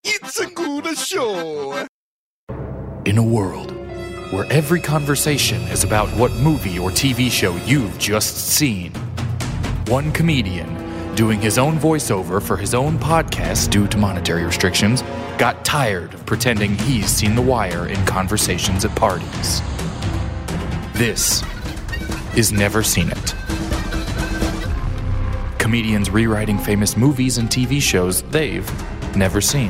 It's a good show. In a world where every conversation is about what movie or TV show you've just seen, one comedian doing his own voiceover for his own podcast due to monetary restrictions got tired of pretending he's seen The Wire in conversations at parties. This is Never Seen It. Comedians rewriting famous movies and TV shows they've never seen.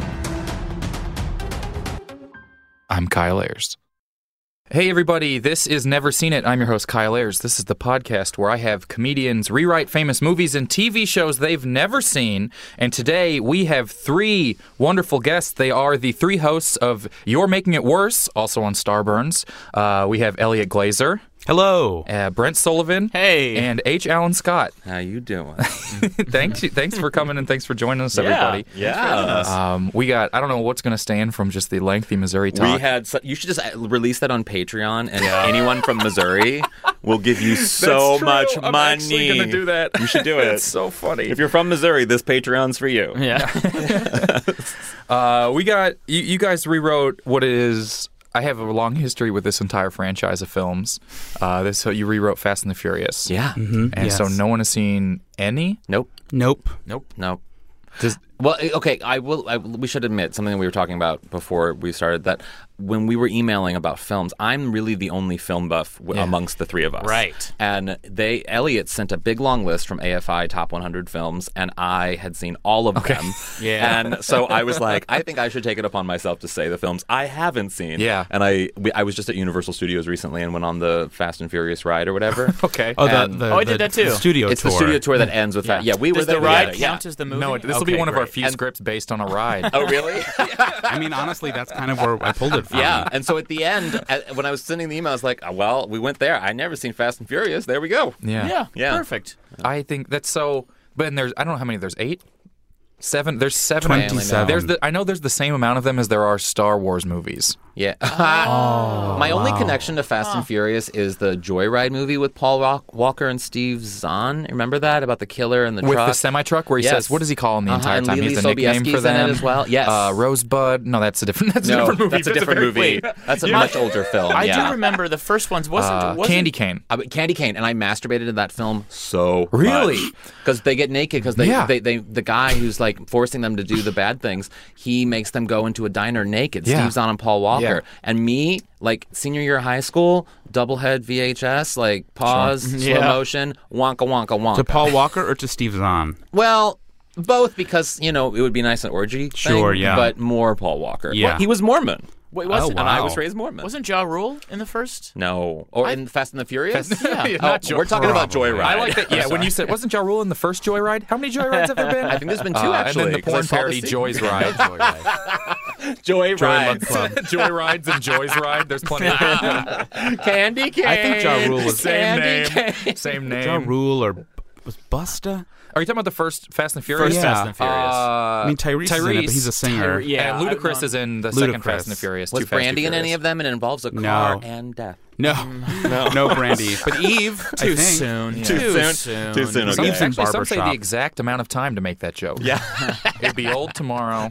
I'm Kyle Ayers. Hey everybody, this is Never Seen It. I'm your host Kyle Ayers. This is the podcast where I have comedians rewrite famous movies and TV shows they've never seen. And today we have three wonderful guests. They are the three hosts of You're Making It Worse, also on Starburns. We have Elliot Glazer. Hello. Brent Sullivan. Hey. And H. Allen Scott. How you doing? Thanks for coming and thanks for joining us, everybody. Yeah. We got, I don't know what's going to stand from just the lengthy Missouri talk. You should just release that on Patreon, and anyone from Missouri will give you so much money. I'm actually going to do that. You should do it. It's so funny. If you're from Missouri, this Patreon's for you. Yeah. We got, you guys rewrote what is... I have a long history with this entire franchise of films. So you rewrote Fast and the Furious. Yeah. Mm-hmm. And so no one has seen any? Nope. Nope. Well, okay, we should admit something that we were talking about before we started, that when we were emailing about films, I'm really the only film buff amongst the three of us. Right. And Elliot sent a big long list from AFI Top 100 Films, and I had seen all of them. Yeah. And so I was like, I think I should take it upon myself to say the films I haven't seen. Yeah. And I was just at Universal Studios recently and went on the Fast and Furious ride or whatever. Okay. Oh, I did that too. It's the studio tour that ends with that. Yeah, we were Does there. the ride together. count as the movie? No, this will be one of our great. few scripts based on a ride. Oh, really? I mean, honestly, that's kind of where I pulled it from. Yeah, and so at the end, when I was sending the email, I was like, well, we went there. I never seen Fast and Furious. There we go. Yeah. Yeah. Perfect. I think that's so... But there's, I don't know how many, there's 8? 7? There's 7. 27. I know there's the same amount of them as there are Star Wars movies. Yeah. My only connection to Fast and Furious is the Joyride movie with Paul Walker and Steve Zahn. Remember that? About the killer and the With truck? the semi-truck where he says, what does he call him the entire and time? Lily He's the nickname for Sobieski's in them. it as well. Yes. Rosebud. No, that's a different movie. That's a different movie. That's a much older film. I do remember the first ones. Wasn't Candy Cane. Candy Cane, and I masturbated to that film so Really? because they get naked because the guy who's like forcing them to do the bad things, he makes them go into a diner naked. Yeah. Steve Zahn and Paul Walker, Yeah. and me, like senior year of high school, double head VHS, like pause, slow motion, wonka wonka wonka. To Paul Walker or to Steve Zahn? Well, both, because it would be nice an orgy. Sure, thing, yeah. but more Paul Walker. Yeah. Well, he was Mormon. Wait, And I was raised Mormon. Wasn't Ja Rule in the first? No, or in Fast and the Furious. Not We're talking about Joyride. I like that. Yeah, when you said, wasn't Ja Rule in the first Joyride? How many Joyrides have there been? I think there's been 2 actually. And then the porn 'cause I saw parody the Joy's sequel. Ride. Joyride. Joyrides and Joy's Ride. There's plenty of them. Candy Cane. I think Ja Rule was Same Candy name. Cane. Same Ja name. Rule or was Busta? Are you talking about the first Fast and the Furious? First Fast and Furious. I mean, Tyrese is in it, but he's a singer. And Ludacris is in the second Fast and the Furious. Was Too Fast, Too Brandy in Furious. any of them? And it involves a No. car and death. No, Brandy. But Eve, Too I think. soon. Yeah. Too soon. Too soon. Some, Okay. Eve's in actually, some say barbershop. the exact amount of time to make that joke. Yeah. It'd be old tomorrow.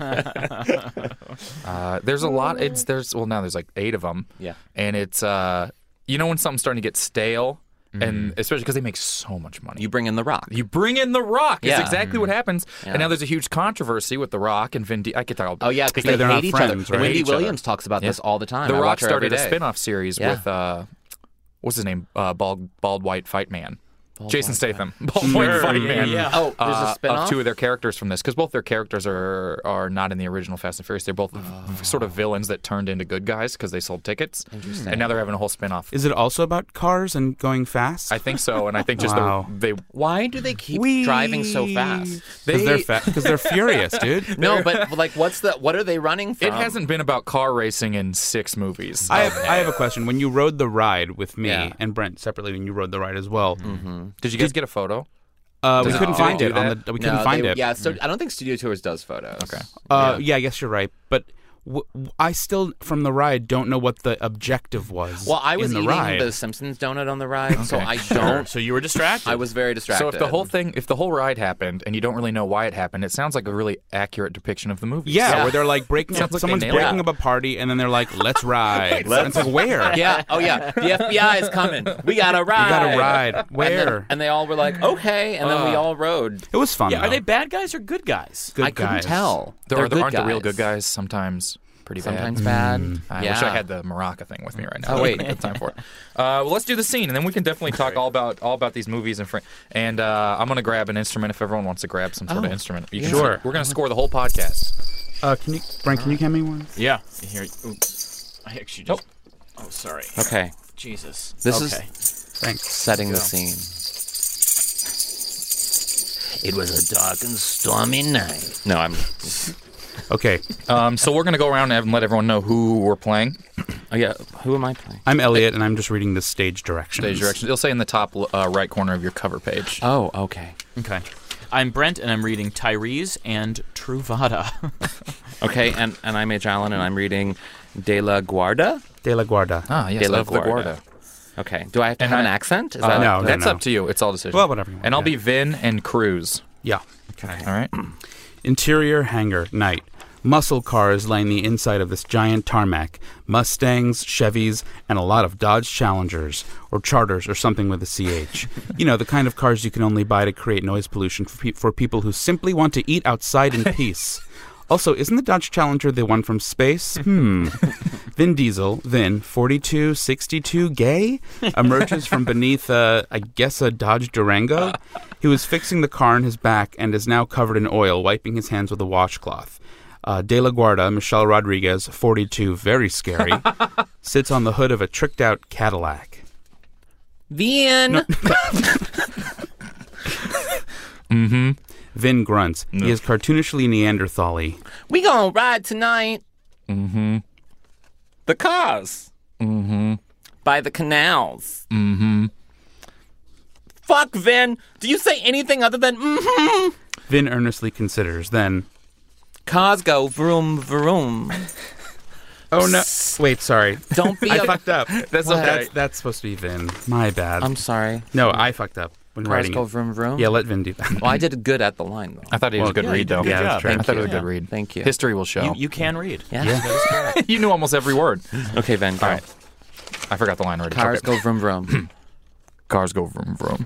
There's a lot. Now there's like 8 of them. Yeah. And it's when something's starting to get stale, and especially because they make so much money. You bring in The Rock. You bring in The Rock. Yeah. It's exactly what happens. Yeah. And now there's a huge controversy with The Rock and Vin Diesel. I could talk about Oh, yeah, because Yeah, they they're hate not each friends, other. right? Wendy Hate each other. Williams talks about this all the time. The I Rock watch her every started a day. spin-off series with what's his name? Bald white fight man. Jason Statham. Bald white fight man. Oh, there's a spin-off? Of 2 of their characters from this, because both their characters are not in the original Fast and Furious. They're both sort of villains that turned into good guys because they sold tickets. Interesting. And now they're having a whole spin-off. Is it also about cars and going fast? I think so, and I think just Wow. Why do they keep driving so fast? Because they're furious, dude. No, but like, what are they running from? It hasn't been about car racing in 6 movies. I have a question. When you rode the ride with me Yeah. and Brent separately, when you rode the ride as well, Did you guys get a photo? we couldn't find do it on that? the. We couldn't find it. Yeah, so I don't think Studio Tours does photos. Okay. Yeah, I guess you're right. But I still, from the ride, don't know what the objective was. Well, I was in the eating ride. the Simpsons donut on the ride, so I don't. So you were distracted. I was very distracted. So if the whole ride happened and you don't really know why it happened, it sounds like a really accurate depiction of the movie. Yeah, where they're like breaking up. Sounds like Someone's they nailed breaking it. up a party, and then they're like, "Let's ride." And it's like, where? Yeah. Oh, yeah. The FBI is coming. We got to ride. We got to ride. Where? And they all were like, okay. And then we all rode. It was fun. Yeah, though. are they bad guys or good guys? Good I couldn't guys. tell. There They're aren't good the real guys. good guys sometimes pretty Sometimes bad. bad. I yeah. wish I had the Maraca thing with me right now. Oh, wait. I don't have time for it. Well, let's do the scene, and then we can definitely talk all about these movies and I'm gonna grab an instrument if everyone wants to grab some sort of instrument. You can Sure. We're gonna score the whole podcast. Can you, Brian? Can you hand me one? Yeah. Here. Oops. I actually just. Oh, sorry. Okay. Jesus. This okay. Thanks. Setting the scene. It was a dark and stormy night. No, I'm. Okay. So we're gonna go around and let everyone know who we're playing. Oh, yeah. Who am I playing? I'm Elliot, and I'm just reading the stage directions. Stage directions. It'll say in the top right corner of your cover page. Oh, okay. Okay. I'm Brent, and I'm reading Tyrese and Truvada. Okay, and I'm H. Allen, and I'm reading De La Guarda. De la Guarda. Ah, yes, De La of the Guarda. Guarda. Okay. Do I have to And have I- an accent? Is No, That's no. up to you. It's all decision. Well, whatever you want, And I'll yeah. be Vin and Cruz. Yeah. Okay. All right. Interior hangar, night. Muscle cars line the inside of this giant tarmac. Mustangs, Chevys, and a lot of Dodge Challengers, or Charters, or something with a CH. You know, the kind of cars you can only buy to create noise pollution for people who simply want to eat outside in peace. Also, isn't the Dodge Challenger the one from space? Vin Diesel, Vin, 4262 gay, emerges from beneath, I guess, a Dodge Durango. He was fixing the car on his back and is now covered in oil, wiping his hands with a washcloth. De La Guarda, Michelle Rodriguez, 42, very scary, sits on the hood of a tricked-out Cadillac. Vin. Vin grunts. He is cartoonishly Neanderthal-y. We gonna ride tonight. Mm-hmm. The cars. Mm-hmm. By the canals. Mm-hmm. Fuck, Vin. Do you say anything other than mm-hmm? Vin earnestly considers, then... Cars go vroom, vroom. Oh, no. Wait, sorry. Don't be I a... fucked up. That's okay. That's supposed to be Vin. My bad. I'm sorry. No, I fucked up when Cars writing go it. vroom, vroom? Yeah, let Vin do that. Well, I did good at the line, though. I thought it was a good yeah, read, you did a though. good Yeah, that's job. true. I thought it was a you. good read. Thank you. History will show. You can read. Yeah. Yeah. You knew almost every word. Okay, Vin, go. All right. I forgot the line already. Cars Okay. go vroom, vroom. Cars go vroom vroom.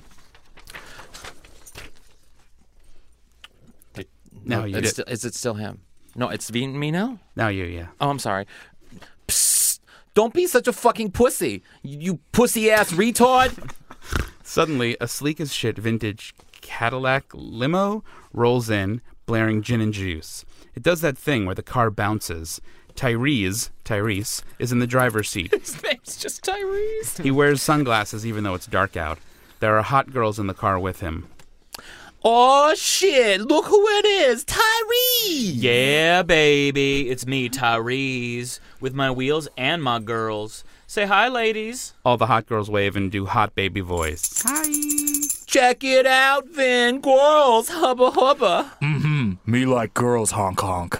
No, you did. Is it still him? No, it's me now? Now you, yeah. Oh, I'm sorry. Psst. Don't be such a fucking pussy. You pussy-ass retard. Suddenly, a sleek as shit vintage Cadillac limo rolls in, blaring gin and juice. It does that thing where the car bounces. Tyrese, is in the driver's seat. His name's just Tyrese. He wears sunglasses even though it's dark out. There are hot girls in the car with him. Oh, shit. Look who it is. Tyrese. Yeah, baby. It's me, Tyrese, with my wheels and my girls. Say hi, ladies. All the hot girls wave and do hot baby voice. Check it out, Vin. Girls. Hubba hubba. Me like girls, honk honk.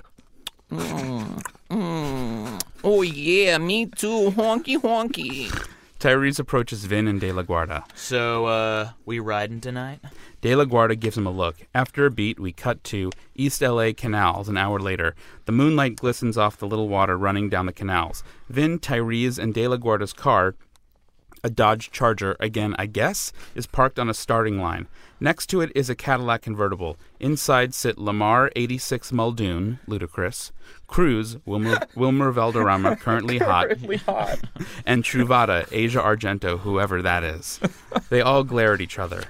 Oh, yeah. Me too. Honky honky. Tyrese approaches Vin and De La Guarda. So, we riding tonight? De La Guarda gives him a look. After a beat, we cut to East L.A. canals an hour later. The moonlight glistens off the little water running down the canals. Vin, Tyrese, and De La Guarda's car, a Dodge Charger, again, I guess, is parked on a starting line. Next to it is a Cadillac convertible. Inside sit Lamar 86 Muldoon, ludicrous, Cruz, Wilmer Valderrama, currently hot, and Truvada, Asia Argento, whoever that is. They all glare at each other.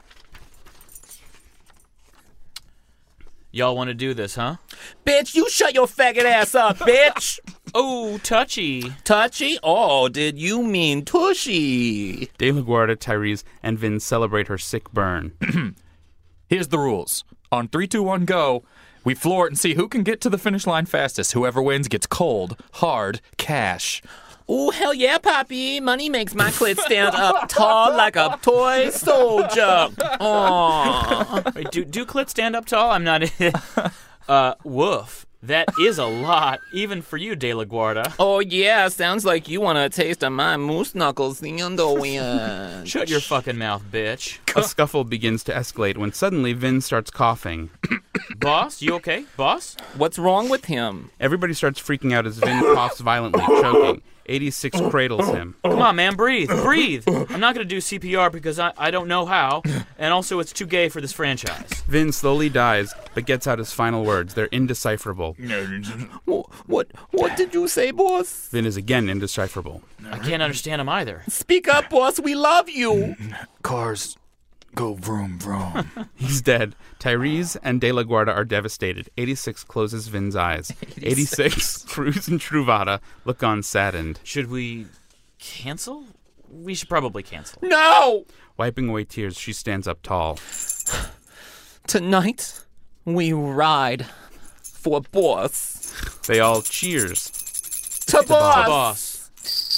Y'all want to do this, huh? Bitch, you shut your faggot ass up, bitch. Oh, touchy. Touchy? Oh, did you mean tushy? De La Guarda, Tyrese, and Vin celebrate her sick burn. Here's the rules. On 3, 2, 1, go. We floor it and see who can get to the finish line fastest. Whoever wins gets cold, hard cash. Oh, hell yeah, Poppy. Money makes my clit stand up tall like a toy soldier. Aww. Wait, do clit stand up tall? I'm not... Woof. That is a lot, even for you, De La Guarda. Oh, yeah, sounds like you want a taste of my moose knuckles the underwear. Shut your fucking mouth, bitch. A scuffle begins to escalate when suddenly Vin starts coughing. Boss, you okay? Boss? What's wrong with him? Everybody starts freaking out as Vin coughs violently, choking. 86 cradles him. Come on, man, breathe. Breathe. I'm not going to do CPR because I don't know how, and also it's too gay for this franchise. Vin slowly dies, but gets out his final words. They're indecipherable. What did you say, boss? Vin is again indecipherable. I can't understand him either. Speak up, boss. We love you. Cars go vroom vroom. He's dead. Tyrese and De La Guarda are devastated. 86 closes Vin's eyes. 86, Cruz and Truvada look on saddened. Should we cancel? We should probably cancel. No! Wiping away tears, she stands up tall. Tonight, we ride for boss. They all cheers. To boss! Boss.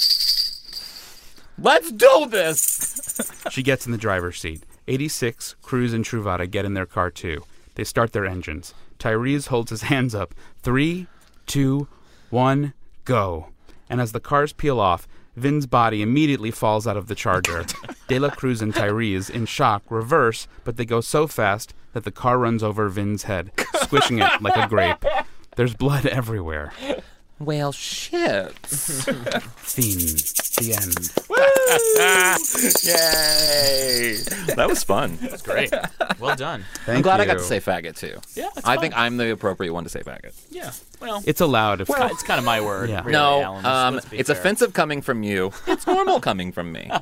Let's do this! She gets in the driver's seat. 86, Cruz and Truvada get in their car too. They start their engines. Tyrese holds his hands up. 3, 2, 1, go. And as the cars peel off, Vin's body immediately falls out of the Charger. De La Cruz and Tyrese, in shock, reverse, but they go so fast that the car runs over Vin's head, squishing it like a grape. There's blood everywhere. Well, shit. Theme. The end. Yay! That was fun. That's great. Well done. Thank I'm glad I you. got to say faggot, too. Yeah, that's I fine. think I'm the appropriate one to say faggot. Yeah, well, It's allowed. If it's kind of my word. Yeah. Really, No, Alan. Let's be it's fair. offensive coming from you. It's normal coming from me.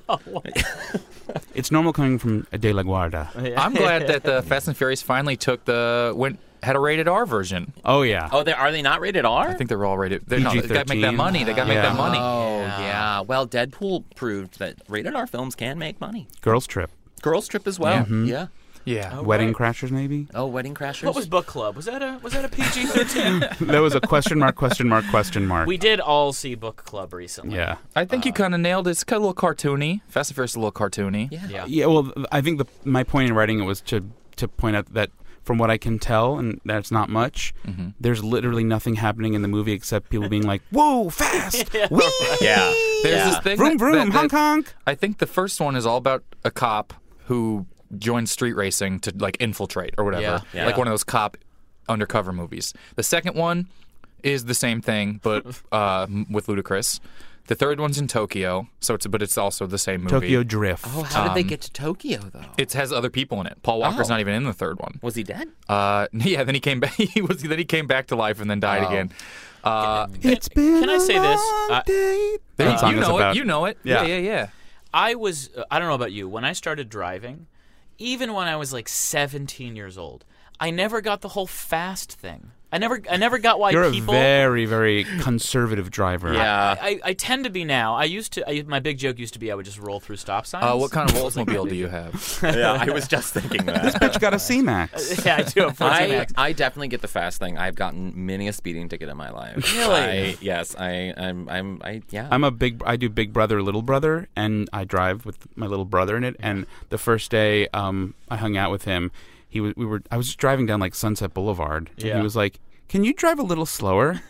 It's normal coming from De La Guarda. I'm glad that the Fast and Furious finally had a rated R version. Oh, yeah. Oh, are they not rated R? I think they're all rated. They got to make PG-13. that money. They got to make that money. Oh, yeah. Well, Deadpool proved that rated R films can make money. Girls Trip. Girls Trip as well. Yeah. Yeah. Wedding Crashers, maybe? Oh, Wedding Crashers. What was Book Club? Was that a PG-13? That was a question mark, question mark, question mark. We did all see Book Club recently. Yeah. I think you kind of nailed it. It's kind of a little cartoony. Fast and Furious is a little cartoony. Yeah. Yeah, well, I think my point in writing it was to point out that from what I can tell, and that's not much, there's literally nothing happening in the movie except people being like, whoa, fast! Whee! Yeah. There's this thing. Vroom, vroom, that- honk, honk! I think the first one is all about a cop who joins street racing to like infiltrate or whatever, Yeah. like one of those cop undercover movies. The second one is the same thing, but with Ludacris. The third one's in Tokyo, but it's also the same movie. Tokyo Drift. Oh, how did they get to Tokyo, though? It has other people in it. Paul Walker's Oh. not even in the third one. Was he dead? Yeah. Then he came back. Then he came back to life and then died again. It's been Can I say a this? long day. You That song is know about- it. You know it. Yeah. Yeah. I don't know about you. When I started driving, even when I was like 17 years old, I never got the whole fast thing. I never got why You're people. a very, very conservative driver. Yeah. I tend to be now. My big joke used to be I would just roll through stop signs. What kind of Oldsmobile do you have? Yeah, I was just thinking that. Bitch got a C-Max. Yeah, I do. I definitely get the fast thing. I've gotten many a speeding ticket in my life. Really? Yes. Yeah. I do Big Brother, Little Brother, and I drive with my little brother in it. And the first day I hung out with him, I was just driving down like Sunset Boulevard, and Yeah. he was like, "Can you drive a little slower?"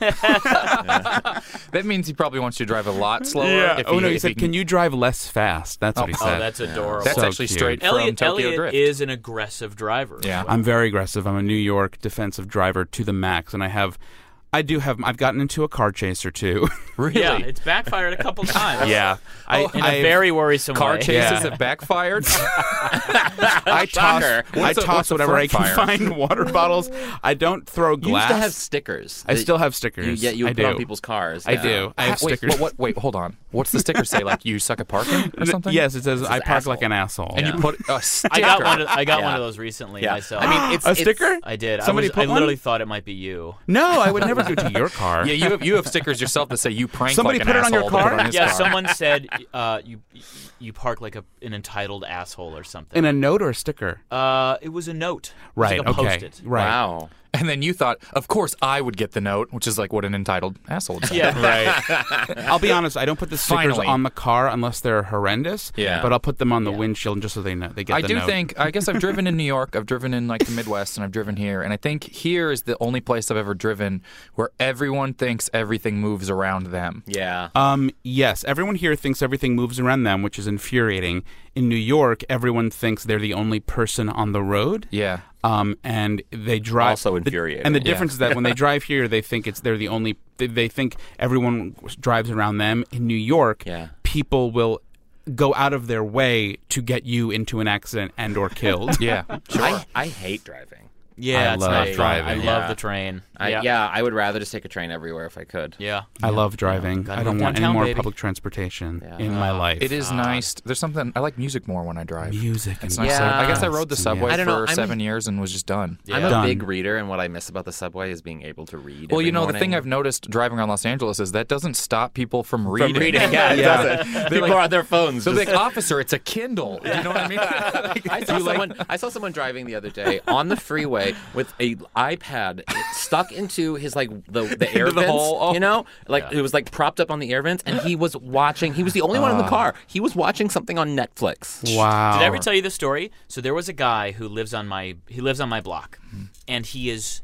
That means he probably wants you to drive a lot slower. He said, "Can you drive less fast?" That's what he Oh, said. that's adorable. That's So actually cute. straight from Tokyo Elliot Drift. is an aggressive driver. Yeah. I'm very aggressive. I'm a New York defensive driver to the max, and I've gotten into a car chase or two. Really? Yeah, it's backfired a couple times. Yeah, In a very worrisome Car way. chases Yeah. that backfired. I What's toss a whatever I front can fire? find. Water bottles. I don't throw You used glass. to have stickers. I still have stickers. You I put do. on people's cars. I yeah. do. I have Wait, stickers. wait, hold on. What's the sticker say? Like you suck at parking or something? Yes, it says I park asshole. like an asshole. And you put a sticker. I got one. I got Yeah. one of those recently Yeah. myself. I mean, it's a sticker? I did. Somebody I put one? literally thought it might be you. No, I would never do it to your car. Yeah, you have stickers yourself that say you prank Somebody like an put it on your asshole to put car? on his Yeah, car. someone said you park like an entitled asshole or something. In a note or a sticker? It was a note. It was Right. like a Okay. Post-it. Right. Wow. And then you thought, of course I would get the note, which is like what an entitled asshole would say. Yeah. Right. I'll be honest. I don't put the stickers Finally. on the car unless they're horrendous. Yeah. But I'll put them on the windshield just so they know they get I the do note. think, I guess I've driven in New York, I've driven in like the Midwest, and I've driven here. And I think here is the only place I've ever driven where everyone thinks everything moves around them. Yeah. Yes, everyone here thinks everything moves around them, which is infuriating. In New York, everyone thinks they're the only person on the road. Yeah. And they drive. Also infuriating. And the difference is that when they drive here, they think they're the only. They think everyone drives around them. In New York, people will go out of their way to get you into an accident and or killed. Yeah. I hate driving. Yeah, I it's love not fun. driving. I love the train. I would rather just take a train everywhere if I could. Yeah. I love driving. Gotta I don't move want any downtown, more baby. public transportation in my life. It is nice. There's something, I like music more when I drive. Music. It's and nice. Yeah. I guess I rode the Yeah. subway I don't know, for 7 years and was just done. I'm a Done. big reader, and what I miss about the subway is being able to read. Well, every you know, the morning. thing I've noticed driving around Los Angeles is that doesn't stop people from reading. From reading, yeah, it doesn't. People are on their phones. So just- like, officer, it's a Kindle. You know what I mean? I saw someone driving the other day on the freeway with a iPad stuck into his like the air Into the vents. hole. Oh. You know, like it was like propped up on the air vents, and he was watching. He was the only one in the car. He was watching something on Netflix. Wow. Did I ever tell you the story? So there was a guy who lives on my block, and he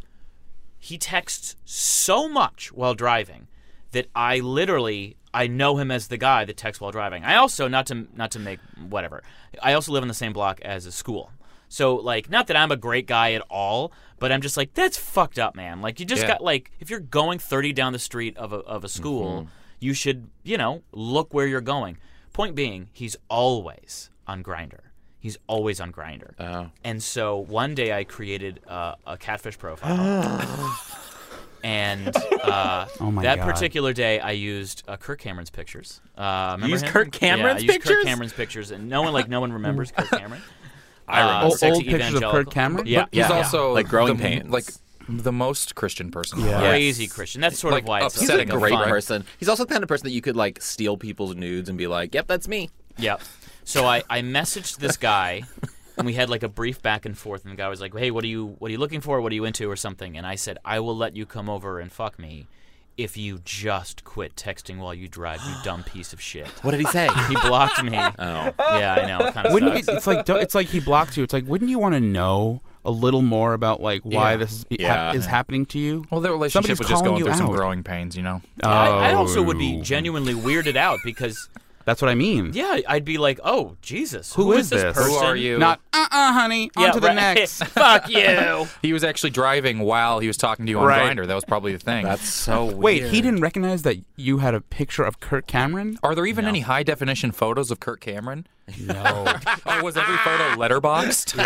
texts so much while driving that I know him as the guy that texts while driving. I also not to make whatever. I also live on the same block as a school. So like, not that I'm a great guy at all, but I'm just like, that's fucked up, man. Like, you just got like, if you're going 30 down the street of a school, you should, look where you're going. Point being, he's always on Grindr. He's always on Grindr. Oh. And so one day I created a catfish profile. And Oh my that God. particular day, I used Kirk Cameron's pictures. Remember used him? Kirk Cameron's yeah, I used pictures? Kirk Cameron's pictures, and no one remembers Kirk Cameron. Old Sexy pictures of evangelical. Kirk Cameron? Yeah, He's also Like growing the, pains. like the most Christian person. Yeah. crazy Christian. That's sort Like, of why it's He's a upsetting great fun. person. He's also the kind of person that you could like steal people's nudes and be like, "Yep, that's me." Yeah. So I messaged this guy, and we had like a brief back and forth. And the guy was like, "Hey, what are you looking for? What are you into, or something?" And I said, "I will let you come over and fuck me if you just quit texting while you drive, you dumb piece of shit." What did he say? He blocked me. Oh. Yeah, I know. It kind of Wouldn't sucks. you, it's like he blocked you. It's like, wouldn't you want to know a little more about like why Yeah. this is, Yeah. is happening to you? Well, their relationship Somebody's was just calling going you through some out. growing pains, you know? I also would be Oh. genuinely weirded out because, That's what I mean. yeah, I'd be like, "Oh, Jesus, Who is this this? person?" Who are you? Not honey. Yeah, On to the right. next. Fuck you. He was actually driving while he was talking to you on Right. Grindr. That was probably the thing. That's so weird. Wait, he didn't recognize that you had a picture of Kirk Cameron? Are there even any high definition photos of Kirk Cameron? No. Oh, was every photo letterboxed?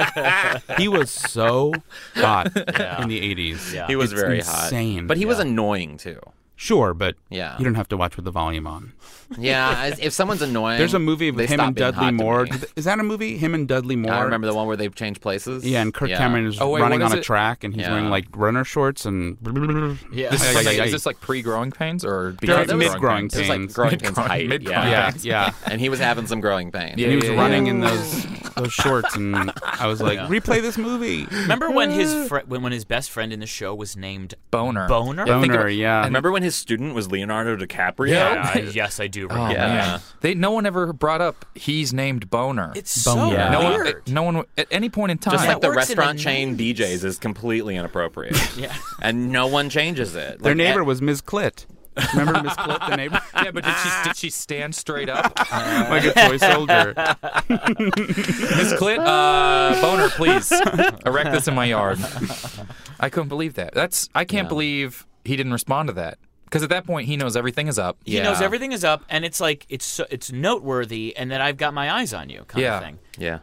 He was so hot in the 80s. Yeah. He was It's very insane. hot. But he was annoying too. Sure, but Yeah. you don't have to watch with the volume on. Yeah, if someone's annoying, There's a movie of they him stop and being Dudley hot to Moore. me. Is that a movie? Him and Dudley Moore? I remember the one where they've changed places. Yeah, and Kirk Cameron is Oh, wait, running what on is a it? track, and he's Yeah. wearing like runner shorts and. Yeah. This is, Yeah, like, yeah, yeah. is this like pre-growing pains or They're because of mid-growing pains? It was like pains. growing pains Mid-growing- height. mid-growing Yeah. Yeah, yeah. And he was having some growing pain. Yeah. And he was running in those shorts, and I was like, replay this movie. Remember when when his best friend in the show was named Boner. Boner? Yeah, think Boner, of- yeah. Remember when his student was Leonardo DiCaprio? Yes, I do Oh, remember. Yeah. man. No one ever brought up he's named Boner. It's so Yeah. no weird. one at any point in time. Just like the works in restaurant the chain 90s. DJs is completely inappropriate. Yeah. And no one changes it. Their Like, neighbor was Ms. Clit. Remember Ms. Clit, the neighbor? yeah, but did she stand straight up? Like a toy soldier. Miss Clit, Boner, please erect this in my yard. I couldn't believe that. I can't believe he didn't respond to that. Because at that point, he knows everything is up. He knows everything is up, and it's like it's noteworthy, and that I've got my eyes on you, kind Yeah. of thing. Yeah.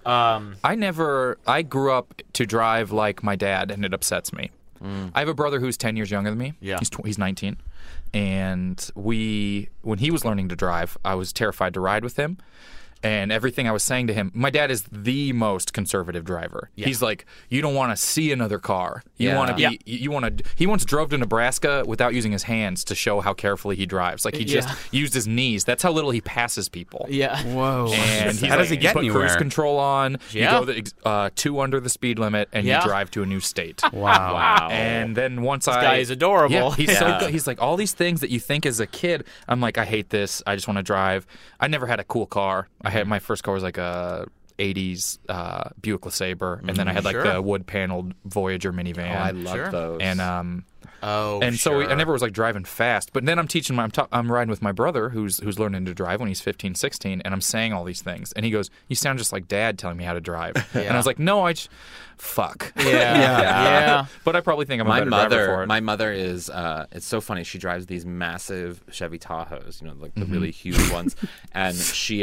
I grew up to drive like my dad, and it upsets me. I have a brother who's 10 years younger than me. Yeah. He's 19. And when he was learning to drive, I was terrified to ride with him. And everything I was saying to him, my dad is the most conservative driver. Yeah. He's like, you don't want to see another car. You Yeah. want to be. Yeah. You want to. He once drove to Nebraska without using his hands to show how carefully he drives. Like he just used his knees. That's how little he passes people. Yeah. Whoa. And he's how does he like, get you put anywhere? cruise control on. Yeah. You go 2 under the speed limit, and Yeah. you drive to a new state. Wow. Wow. And then once This guy is adorable. Yeah, he's so Yeah. good. He's like all these things that you think as a kid. I'm like, I hate this. I just want to drive. I never had a cool car. I had my first car was like a 80s Buick LeSabre, and then I had like Sure. the wood paneled Voyager minivan. I love Sure. those. and so I never was like driving fast. But then I'm teaching I'm riding with my brother who's learning to drive when he's 15, 16, and I'm saying all these things, and he goes, "You sound just like Dad telling me how to drive." And I was like, "No, fuck." Yeah. But I probably think I'm a my better driver for mother, it. my mother is. It's so funny. She drives these massive Chevy Tahoes, like the really huge ones, and she's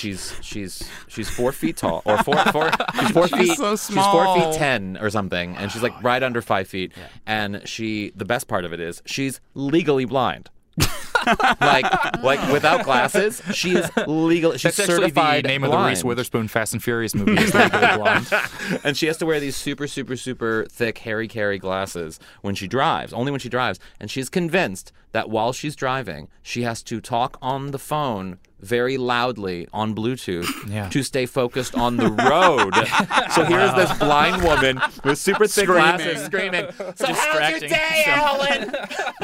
4 feet tall, or she's 4 feet. so She's 4 small. feet 10 or something, and she's like right under 5 feet. And the best part of it is she's legally blind. like without glasses, she is legal. She's That's actually certified the name of blind. the Reese Witherspoon Fast and Furious movie. Is Legally Blonde. And she has to wear these super, super, super thick Harry Carey glasses when she drives, only when she drives. And she's convinced that while she's driving, she has to talk on the phone very loudly on Bluetooth to stay focused on the road. So here's this blind woman with super thick glasses screaming, "So how's your Distracting day, Ellen?"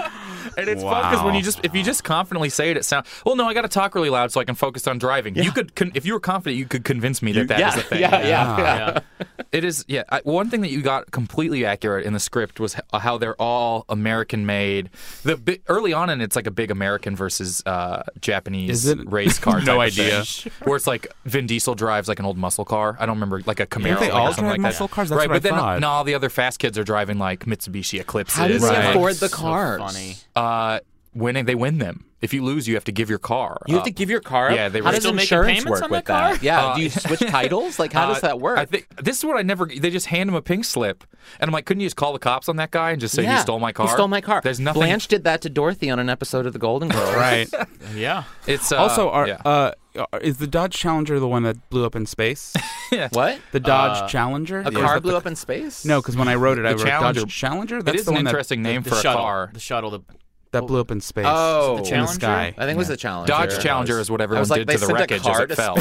And it's fun because when if you just confidently say it, it sounds. Well, no, I got to talk really loud so I can focus on driving. You could, if you were confident, you could convince me that is a thing. Yeah. It is. Yeah. One thing that you got completely accurate in the script was how they're all American made. Early on, and it's like a big American versus Japanese Is it? race car. No type of idea. thing, where it's like Vin Diesel drives like an old muscle car. I don't remember, like a Camaro. Don't they like, all or something drive like muscle that. cars? That's right, what I but then thought. no, all the other fast kids are driving like Mitsubishi Eclipses. How does he Right. afford the So cars? funny. Winning, they win them. If you lose, you have to give your car. You have up. to give your car up? Yeah, they How does still making insurance payments work on with that car? that? Yeah, do you switch titles? Like, how does that work? I think this is what I never. They just hand him a pink slip, and I'm like, couldn't you just call the cops on that guy and just say you stole my car? He stole my car. There's nothing. Blanche did that to Dorothy on an episode of The Golden Girls. Right. Yeah. It's Also, yeah. is the Dodge Challenger the one that blew up in space? What? The Dodge Challenger? A car blew up in space? No, because when I wrote it, I The wrote Challenger. Dodge Challenger. It That's is the an one interesting name The for a shuttle. car. The shuttle. that blew up in space. Oh. The in the Challenger? sky. I think it was Yeah. the Challenger. Dodge Challenger is what I everyone was like, did they to the sent a wreckage car as it to fell.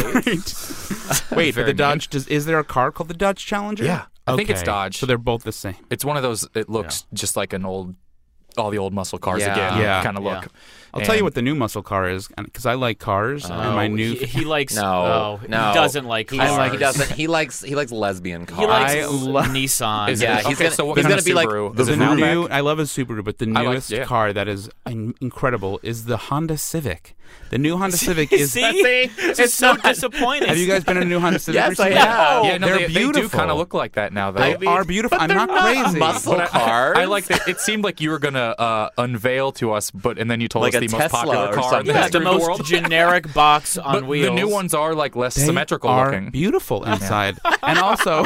Wait, but Very the Dodge is there a car called the Dodge Challenger? Yeah, I think it's Okay, Dodge. So they're both the same. It's one of those. It looks just like all the old muscle cars Yeah. again. Yeah. Kind of look. Yeah. I'll tell you what the new muscle car is, because I like cars, and my new. He likes. No, He no. doesn't like He cars. doesn't. He likes lesbian cars. He likes I love- Nissan. Is it- Yeah, he's okay, gonna, so what he's kind gonna of be like Subaru? the Is it The an Outback? new, I love a Subaru, but the I like- newest yeah. car that is incredible is the Honda Civic. The new Honda Civic is. See? It's so disappointing. Have you guys been in a new Honda Civic? Yes, I recently? have. Yeah, no, They're they do beautiful. kind of look like that now, though. They are beautiful. I'm not crazy. muscle But cars. I like that. It seemed like you were gonna unveil to us, and then you told Like us a the most Tesla popular or car in something. the Yeah, history the of the most world. generic box on But wheels. the new ones are like less They symmetrical are looking. beautiful inside, and also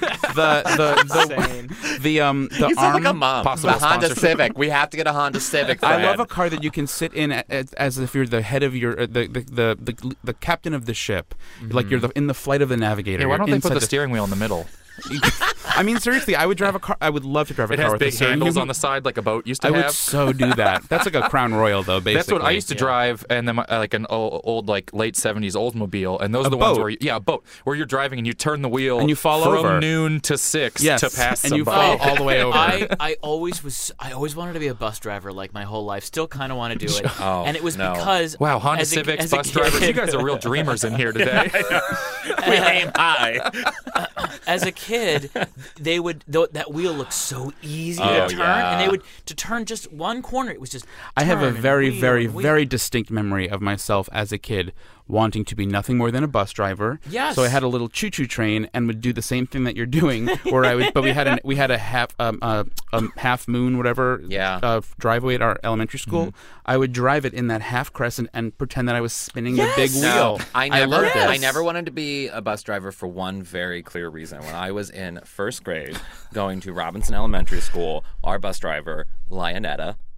the You arm. sound like a mom. possible The Honda sponsorship. Civic. We have to get a Honda Civic. I Fred. love a car that you can sit in as if you're the head of your the captain of the ship, like you're in the flight of the navigator. Yeah, why You're don't they put inside the steering wheel in the middle? I mean, seriously, I would drive a car. I would love to drive a It car has with a big steering handles wheel. on the side like a boat used to I would have. so do that. That's like a Crown Royal, though. Basically, That's what I used to drive, and then like an old like late '70s Oldsmobile, and those are A the ones boat. where a boat where you're driving and you turn the wheel And you fall from over. noon to 6 Yes, to pass and you somebody. fall all the way over. I always wanted to be a bus driver like my whole life. Still kind of want to do it. Oh, and it was no. because Wow, Honda as a- Civics, as a bus kid- drivers, you guys are real dreamers in here today. We aim high. As a kid, that wheel looked so easy Oh, to turn, yeah. and they would to turn just one corner. It was just. I have a turn and very, wheel very, and wheel. very distinct memory of myself as a kid wanting to be nothing more than a bus driver. Yes. So I had a little choo-choo train and would do the same thing that you're doing, where I would. But we had a half moon, whatever. Yeah. Driveway at our elementary school. I would drive it in that half crescent and pretend that I was spinning the big No, wheel. I love this. never wanted to be a bus driver for one very clear reason. When I was in first grade, going to Robinson Elementary School, our bus driver, Lionetta,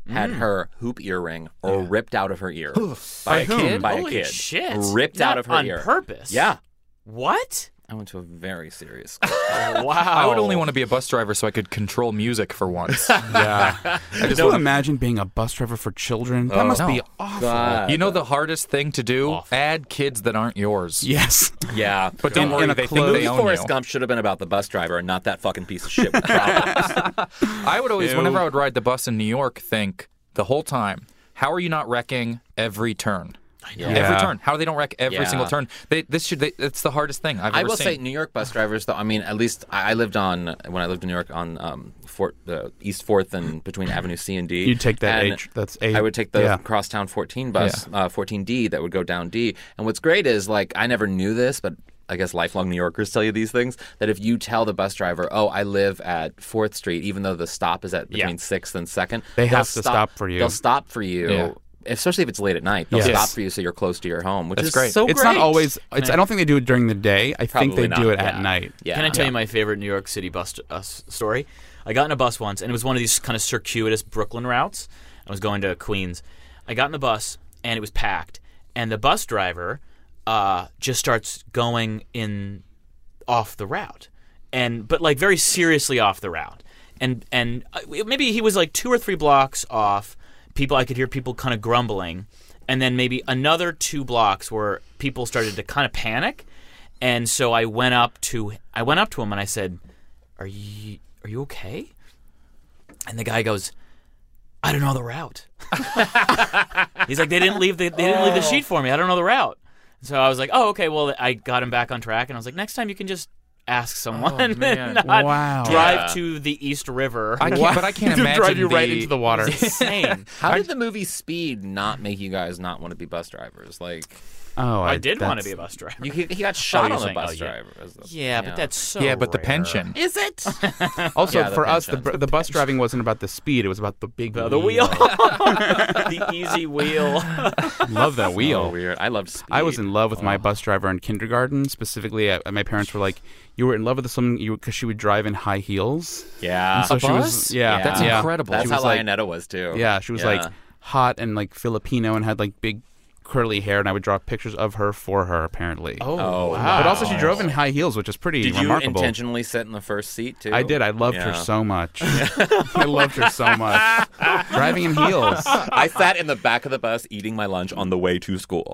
had her hoop earring ripped out of her ear. By a kid? By Holy a kid. shit. Ripped Not out of her on ear. purpose? Yeah. What? I went to a very serious school. Wow. I would only want to be a bus driver so I could control music for once. Yeah. Could you imagine being a bus driver for children? That must be awful. God. You know the hardest thing to do? Add kids that aren't yours. Yes. Yeah. But don't In worry, a they clothes- think Movie they own Forrest you. Gump should have been about the bus driver and not that fucking piece of shit with problems. I would always, whenever I would ride the bus in New York, think the whole time, how are you not wrecking every turn? Every Yeah. turn. How they don't wreck every Yeah. single turn? It's the hardest thing I've I ever will seen. say, New York bus drivers, though. I mean, at least I lived on when I lived in New York on East Fourth and between Avenue C and D. You'd take that And H. That's A. I would take the Yeah. Crosstown 14 bus, 14D, that would go down D. And what's great is, like, I never knew this, but I guess lifelong New Yorkers tell you these things, that if you tell the bus driver, oh, I live at 4th Street, even though the stop is at between 6th and 2nd, They they'll have to stop for you. They'll stop for you. Yeah. Especially if it's late at night, they'll Yes. stop for you so you're close to your home, which That's is great. so It's great. not always. I don't think they do it during the day. I think they Probably do not, it at yeah. night. Yeah. Can I tell you my favorite New York City bus story? I got in a bus once, and it was one of these kind of circuitous Brooklyn routes. I was going to Queens. I got in the bus, and it was packed. And the bus driver just starts going in off the route, but like very seriously off the route. And maybe he was like 2 or 3 blocks off. I could hear people kind of grumbling, and then maybe another 2 blocks where people started to kind of panic. And so I went up to him and I said, "Are you okay?" And the guy goes, "I don't know the route." He's like, "They didn't leave the sheet for me. I don't know the route." So I was like, "Oh, okay." Well, I got him back on track, and I was like, "Next time you can just ask someone and not Wow. drive Yeah. to the East River." But I can't To imagine drive you right into the water. Insane. How did the movie Speed not make you guys not want to be bus drivers? Like, Oh, I did want to that's- be a bus driver. he got shot you're on the saying- bus oh, yeah. driver. Yeah, but that's so Yeah, but the rare. pension. Is it? Also, Yeah, the for us, pension. the bus driving wasn't about the speed; it was about the big The wheel. The easy wheel. Love that wheel. Oh, weird. I loved Speed. I was in love with my bus driver in kindergarten. Specifically, my parents were like, "You were in love with this woman because she would drive in high heels." Yeah. So she bus? was, yeah, That's yeah. incredible. That's She how was like- Lionetta was too. Yeah, she was like hot and like Filipino and had like big curly hair, and I would draw pictures of her for her. Apparently, Oh, wow. but also she drove in high heels, which is pretty Did you remarkable. intentionally sit in the first seat too? I did. I loved her Yeah. so much. I loved her so much. Driving in heels. I sat in the back of the bus eating my lunch on the way to school.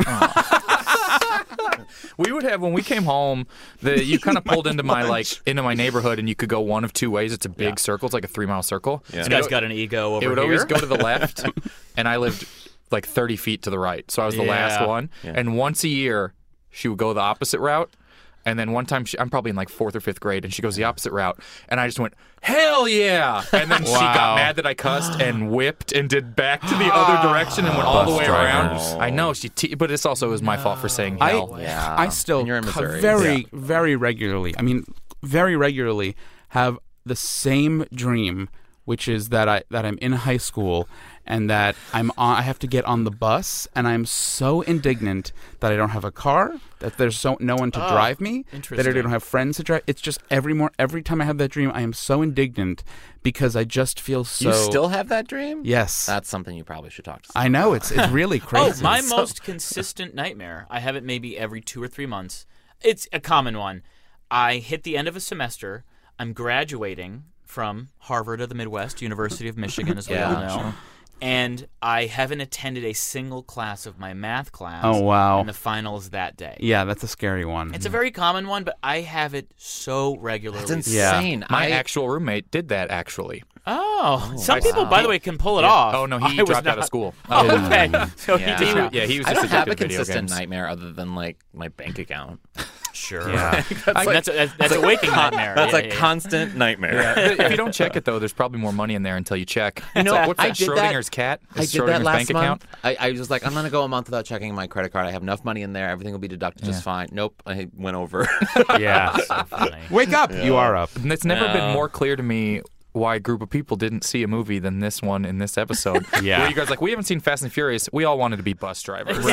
We would have when we came home. You kind of pulled into my neighborhood, and you could go one of 2 ways. It's a big circle. It's like a 3-mile circle. Yeah. This guy's got an ego over It would here. always go to the left, and I lived like 30 feet to the right, so I was the last Yeah. one. Yeah. And once a year, she would go the opposite route. And then one time, I'm probably in like 4th or 5th grade, and she goes the opposite route, and I just went, "Hell yeah!" And then she got Wow. mad that I cussed and whipped and did back to the other direction and went all the Bus way drivers. around. I know but it's also was my fault for saying hell. Yeah. I still And you're in Missouri. very regularly. I mean, very regularly have the same dream, which is that I'm in high school and that I have to get on the bus, and I'm so indignant that I don't have a car, that there's no one to drive me, that I interesting. don't have friends to drive. It's just every time I have that dream, I am so indignant because I just feel so. You still have that dream? Yes. That's something you probably should talk to. I know it's really Oh, crazy. my most consistent nightmare. I have it maybe every 2 or 3 months. It's a common one. I hit the end of a semester. I'm graduating from Harvard of the Midwest, University of Michigan, as we all know. And I haven't attended a single class of my math class. Oh, wow. And the finals that day. Yeah, that's a scary one. It's a very common one, but I have it so regularly. That's Yeah. insane. My actual roommate did that actually. Oh, some people, by the way, can pull it off. Oh no, he I was dropped out of not- school. Oh, okay. So Yeah. he did not. Yeah, he was I just don't have a addicted to video consistent games. nightmare other than like my bank account. Sure. Yeah. That's a waking nightmare. That's Yeah, a yeah, yeah. constant nightmare. If you don't check it though, there's probably more money in there until you check. You know, It's like, what's I that? did that- Schrodinger's cat? I Is did that Schrodinger's last bank month. account? I was like, I'm going to go a month without checking my credit card. I have enough money in there. Everything will be deducted just fine. Nope. I went over. Yeah. So funny. Wake up! You are up. And it's never been more clear to me why a group of people didn't see a movie than this one in this episode. Yeah. Where you guys are like, we haven't seen Fast and Furious. We all wanted to be bus drivers.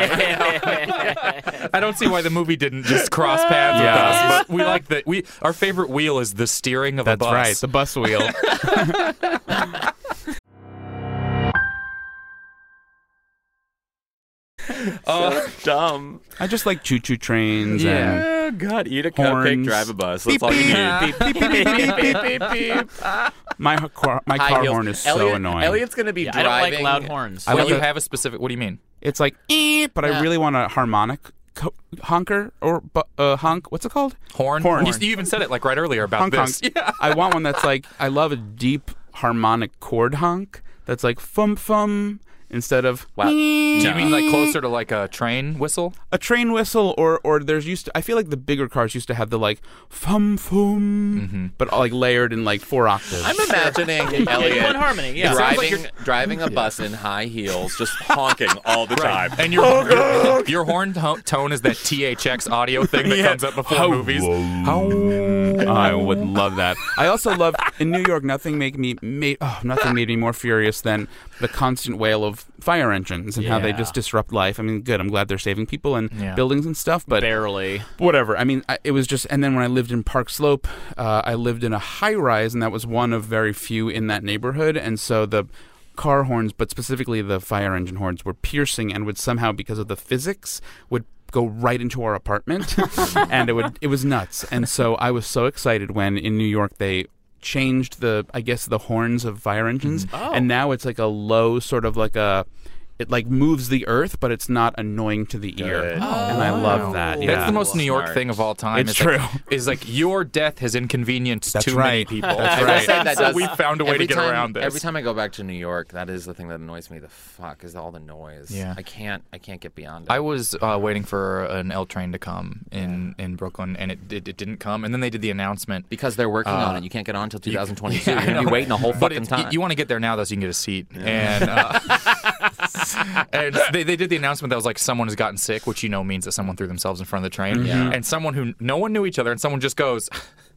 I don't see why the movie didn't just cross paths Yeah. with us. But we like that. Our favorite wheel is the steering of a That's bus. right. The bus wheel. Dumb. I just like choo-choo trains and Oh, God. Eat a Horns. cupcake, drive a bus. That's all you need. my car High heels. horn is so Elliot- annoying. Elliot's going to be Yeah, driving. I don't like loud horns. I Well, like you it. have a specific. What do you mean? It's like, but I really want a harmonic honker or honk. What's it called? Horn. Horn. You even said it like right earlier about Honk this. honk. I want one that's like, I love a deep harmonic chord honk that's like fum fum instead of Wow. Do you mean like closer to like a train whistle? a train whistle, or there's used to, I feel like the bigger cars used to have the like fum fum, but like layered in like 4 octaves. I'm imagining One Elliot harmony, yeah. driving a bus in high heels, just honking all the time. And your horn tone is that THX audio thing that comes up before movies. I would love that. I also love in New York. Nothing made me more furious than the constant wail of fire engines and how they Yeah. just disrupt life. I mean, good. I'm glad they're saving people and Yeah. buildings and stuff, but Barely. whatever. I mean, it was just. And then when I lived in Park Slope, I lived in a high rise, and that was one of very few in that neighborhood. And so the car horns, but specifically the fire engine horns, were piercing and would somehow, because of the physics, would go right into our apartment, and it was nuts. And so I was so excited when in New York they changed the horns of fire engines, and now it's like a low sort of like it like moves the earth, but it's not annoying to the ear, and I love that. Yeah. That's the most New York Smart. thing of all time. It's is true. Is like your death has inconvenienced That's too many right. people. That's I will right. say that So does- we found a way to every get time- around this. Every time I go back to New York, that is the thing that annoys me. The fuck is all the noise. Yeah. I can't get beyond it. I was waiting for an L train to come in Brooklyn, and it didn't come. And then they did the announcement. because they're working on it. You can't get on until 2022. Yeah, I You're gonna be know. waiting a whole But fucking time. you want to get there now, though, so you can get a seat. And and they did the announcement that was like someone has gotten sick, which means that someone threw themselves in front of the train. Yeah. And someone who no one knew each other, and someone just goes,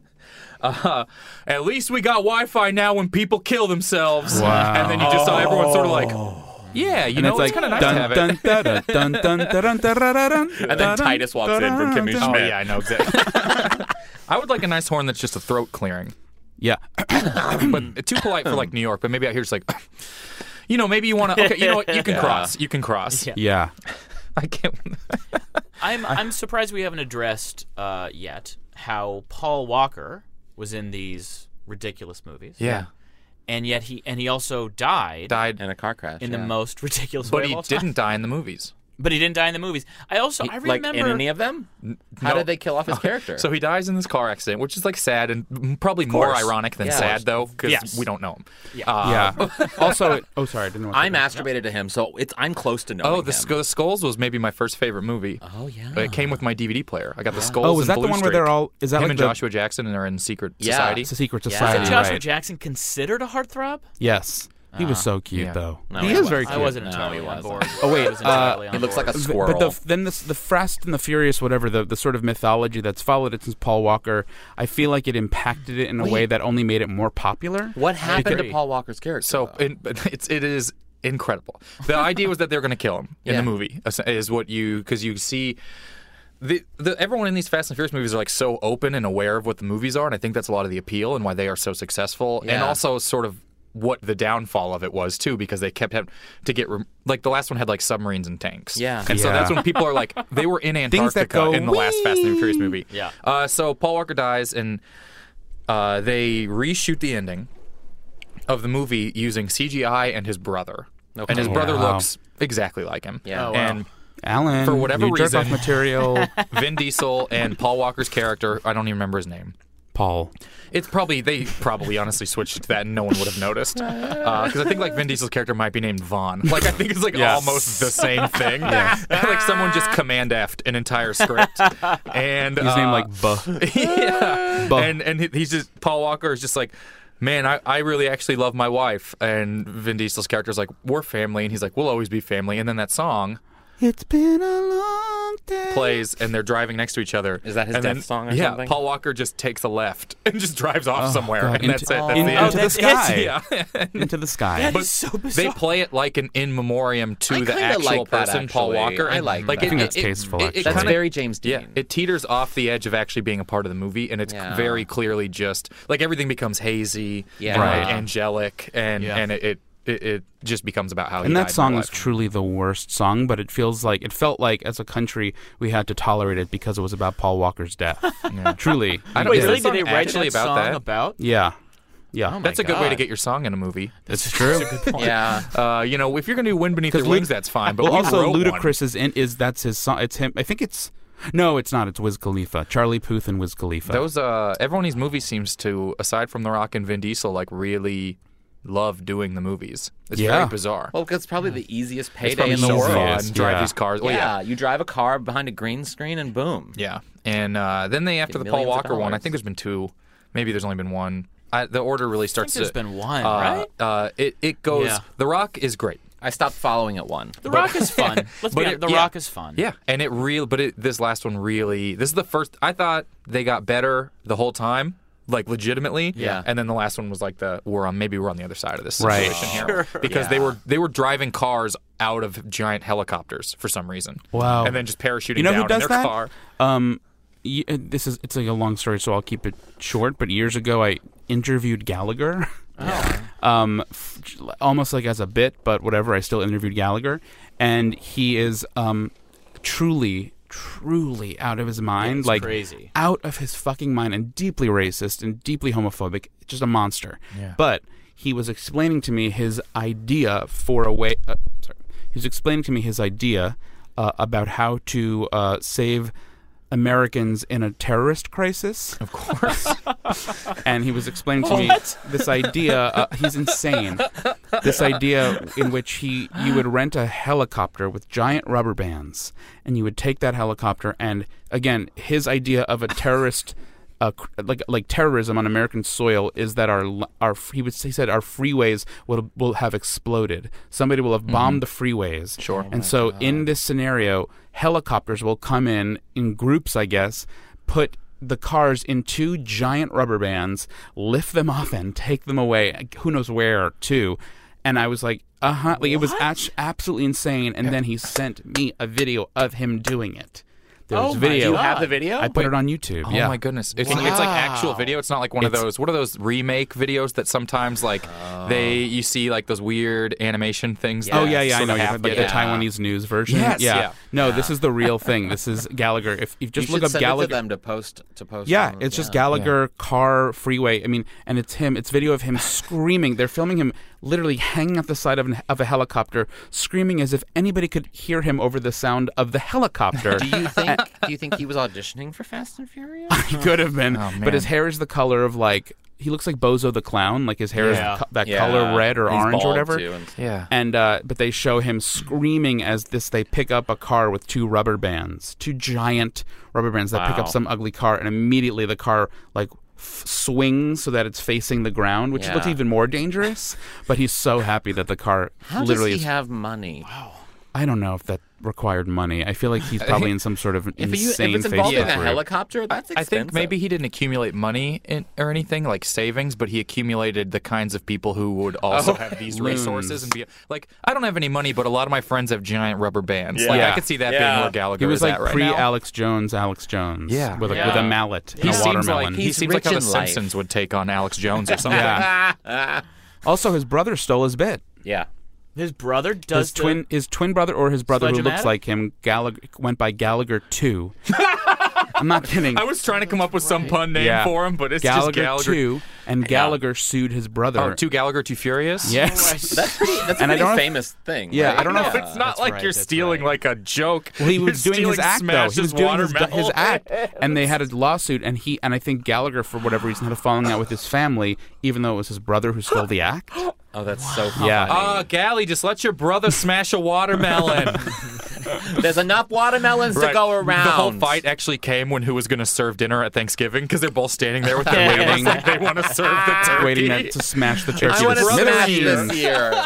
at least we got Wi-Fi now when people kill themselves. Wow. And then you just saw everyone sort of like, yeah, And it's like kind of nice to have it. dun dun dun dun dun dun dun dun. And then Titus walks in from Kimmy Oh, Schmidt. yeah, I know exactly. I would like a nice horn that's just a throat clearing. Yeah. But too polite for like New York. But maybe out here it's like, maybe you want to. Okay, you know what? You can cross. You can cross. Yeah. Yeah. I can't. I'm surprised we haven't addressed yet how Paul Walker was in these ridiculous movies. Yeah. And yet he also died Died, In a car crash. in the most ridiculous but way he of all time. didn't die in the movies. But he didn't die in the movies. I Like remember in any of them? How No. did they kill off his character? So he dies in this car accident, which is like sad and probably more course. ironic than Yeah. sad, though, because Yes. we don't know him. Yeah. Also, sorry, I didn't want to. I masturbated to him, so I'm close to knowing Oh, him. the Skulls was maybe my first favorite movie. Oh, yeah. It came with my DVD player. I got the Skulls. Oh, is and that the Blue one where Streak. they're all? Is that him like and the, Joshua Jackson and are in Secret Yeah. Society? It's a secret Yeah. society, Is Joshua right? Jackson considered a heartthrob? Yes. He was so cute, yeah. though. No, he he is wasn't. very I cute. wasn't No, entirely he on wasn't. board. Oh, wait, I was entirely on he looks like board. a squirrel. But then the Fast and the Furious, whatever the sort of mythology that's followed it since Paul Walker, I feel like it impacted it in a way that only made it more popular. What happened to agree. Paul Walker's character? So though? it is incredible. The idea was that they're going to kill him in Yeah. the movie. Is what because you see. Everyone in these Fast and Furious movies are like so open and aware of what the movies are, and I think that's a lot of the appeal and why they are so successful, and Yeah. also sort of what the downfall of it was too, because they kept having to get like the last one had like submarines and tanks, Yeah. and so Yeah. that's when people are like they were in Things that Antarctica go in the last Fast and Furious movie. Yeah. So Paul Walker dies, and they reshoot the ending of the movie using CGI and his brother, and his brother Wow. looks exactly like him. Yeah. Oh, wow. And Alan, For whatever new jerk-off reason. material. Vin Diesel and Paul Walker's character, I don't even remember his name. Paul. They probably honestly switched it to that and no one would have noticed. Because I think like Vin Diesel's character might be named Vaughn. Like I think it's like Yes. almost the same thing. Like someone just command F'd an entire script. And He's named like Buh. yeah. Buh. And he's just Paul Walker is just like, man, I really actually love my wife. And Vin Diesel's character is like, we're family, and he's like, we'll always be family. And then that song It's been a long day. plays and they're driving next to each other. Is that his and death then, song or yeah, something? Paul Walker just takes a left and just drives off somewhere. God, And that's it. That's the into end. the that's it? sky. Yeah. Into the sky. That But is so they bizarre. play it like an in memoriam to I the kinda actual like that, person, Paul actually. Walker. I And, like that. I think that's tasteful, actually. That's kinda- very James Dean. Yeah, it teeters off the edge of actually being a part of the movie, and it's Yeah. very clearly just like everything becomes hazy, Yeah. and Right. angelic, and Yeah. and it just becomes about how he And died that in song real is life. truly the worst song, but it felt like as a country we had to tolerate it because it was about Paul Walker's death. Truly. I don't Wait, is really? that Did they song write actually that about song that? about? Yeah. Yeah. Oh my That's a good way to God. get your song in a movie. It's true. Yeah. You know, if you're going to do Wind Beneath Your Wings, that's fine. But Well, we also wrote Ludacris that's his song. It's him. I think it's no, it's not. It's Wiz Khalifa, Charlie Puth, and Wiz Khalifa. Those everyone in these movies seems to, aside from The Rock and Vin Diesel, like really love doing the movies. It's Yeah. very bizarre. Well, because it's probably the easiest it's payday probably in the so world. fun. Drive Yeah. these cars. Well, yeah, you drive a car behind a green screen and boom. Yeah. And then they, after Get the Paul millions of Walker one, I dollars. think there's been two. Maybe there's only been one. The order really starts there's to. been one, right? It goes. Yeah. The Rock is great. I stopped following at one. The Rock is fun. Let's be but honest. it- The yeah. Rock is fun. Yeah, and this last one really. This is the first. I thought they got better the whole time, like legitimately. Yeah. And then the last one was like we're on the other side of this Right. situation here because they were driving cars out of giant helicopters for some reason. Wow. And then just parachuting You know down who does in their that? car. It's like a long story, so I'll keep it short. But years ago, I interviewed Gallagher. Almost like as a bit, but whatever. I still interviewed Gallagher, and he is truly out of his mind. he's like crazy. out of his fucking mind, and deeply racist and deeply homophobic. Just a monster. Yeah. But he was explaining to me his idea for a way. He was explaining to me his idea about how to save Americans in a terrorist crisis. Of course. And he was explaining to me this idea. He's insane. This idea in which you would rent a helicopter with giant rubber bands, and you would take that helicopter, and again, his idea of a terrorist, like terrorism on American soil, is that he said our freeways will have exploded. Somebody will have bombed the freeways. Sure. And so in this scenario, helicopters will come in groups, I guess, put the cars in two giant rubber bands, lift them off and take them away, who knows where to. And I was like, like it was absolutely insane. And then he sent me a video of him doing it. There's my video. Do you God. have the video? I put it on YouTube. Oh yeah. my goodness! It's like actual video. It's not like one of those. What are those remake videos that sometimes like you see like those weird animation things? Oh that yeah, I sort know. of You half have like get the it. Taiwanese news version. Yes, yeah. yeah. No, this is the real thing. This is Gallagher. If you just you look should up send Gallagher, it to them to post. yeah, on- it's just Gallagher car freeway. I mean, and it's him. It's video of him screaming. They're filming him literally hanging off the side of a helicopter, screaming as if anybody could hear him over the sound of the helicopter. Do you think he was auditioning for Fast and Furious? He could have been, Oh, but his man. hair is the color of like he looks like Bozo the Clown. Like his hair is that Yeah. color, red or He's orange or bald, whatever. too, and- Yeah. And but they show him screaming as they pick up a car with two rubber bands, two giant rubber bands that pick Wow. up some ugly car, and immediately the car like swings so that it's facing the ground, which Yeah. looks even more dangerous. But he's so happy that the car How literally does he is. have money? I don't know if that required money. I feel like he's probably in some sort of If insane it's involving Facebook a group. helicopter, that's I expensive. think maybe he didn't accumulate money or anything like savings, but he accumulated the kinds of people who would also have these resources and be like, I don't have any money, but a lot of my friends have giant rubber bands. Like I Yeah. could see that being Yeah. where Gallagher He was is like at right pre now. Alex Jones, Yeah. with a Yeah. mallet and He a seems watermelon. like he He's seems like how the rich in life. Simpsons would take on Alex Jones or something. Yeah. Also, his brother stole his bit. Yeah. His brother does His twin brother or his brother who looks Sledge-O-Matic? like him, Gallagher went by Gallagher 2. I'm not kidding. I was trying to come up with some pun name Yeah. for him, but it's Gallagher just Gallagher 2, and Gallagher sued his brother. Oh, Two Gallagher, Too Furious? Yes. That's a And I pretty don't know if- famous thing. Yeah, right? I don't know if It's not like right, you're that's stealing right. like a joke. Well, he You're was doing his stealing act though. He was Smash's doing his watermelon. act, and they had a lawsuit, and I think Gallagher, for whatever reason, had a falling out with his family, even though it was his brother who stole the act. Oh, that's so funny. Yeah. Oh, Gally, just let your brother smash a watermelon. There's enough watermelons to Right. go around. The whole fight actually came when who was going to serve dinner at Thanksgiving because they're both standing there with their Waiting. waiting. Like they want to serve the turkey. Waiting to smash the turkey I want to to smash smithereens. this year.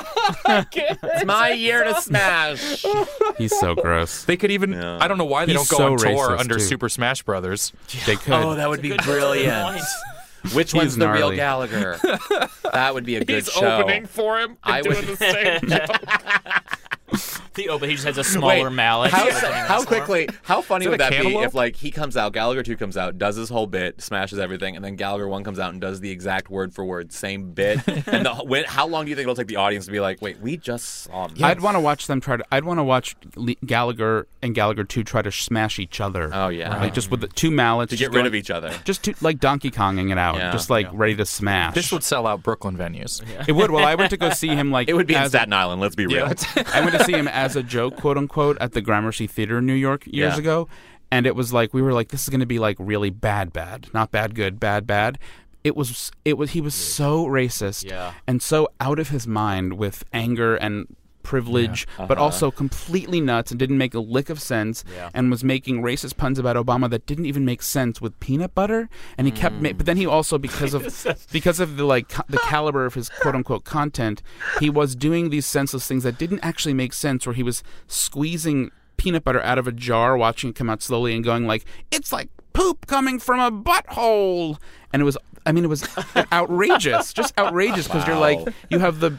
It's my year to smash. He's so gross. They could even. I don't know why they He's don't go on so tour racist, under too. Super Smash Brothers. They could. Oh, that would be brilliant. Which He's one's the real gnarly. Gallagher? That would be a good He's show. opening for him and I doing would- the same joke. But he just has a smaller mallet. How funny Is it would a that be cantaloupe? if like he comes out, Gallagher 2 comes out, does his whole bit, smashes everything, and then Gallagher 1 comes out and does the exact word for word same bit. And how long do you think it'll take the audience to be like, wait, we just saw him? I'd want to watch them try to. I'd want to watch Gallagher and Gallagher 2 try to smash each other. Oh yeah, Like just with the 2 mallets to get rid of each other. Just like Donkey Konging it out, Yeah. just like ready to smash. This would sell out Brooklyn venues. It would. Well, I went to go see him like It would be in as Staten Island. Let's be real. I went to see him as a joke, quote unquote, at the Gramercy Theater in New York years Yeah. ago, and it was like we were like, this is going to be like really bad, not bad, good, bad. It was. He was so racist and so out of his mind with anger and privilege, but also completely nuts and didn't make a lick of sense, and was making racist puns about Obama that didn't even make sense with peanut butter. And he kept, but then he also because of the caliber of his quote unquote content, he was doing these senseless things that didn't actually make sense. Where he was squeezing peanut butter out of a jar, watching it come out slowly, and going like, "It's like poop coming from a butthole," and it was. I mean, it was outrageous, just outrageous, because you're like, you have the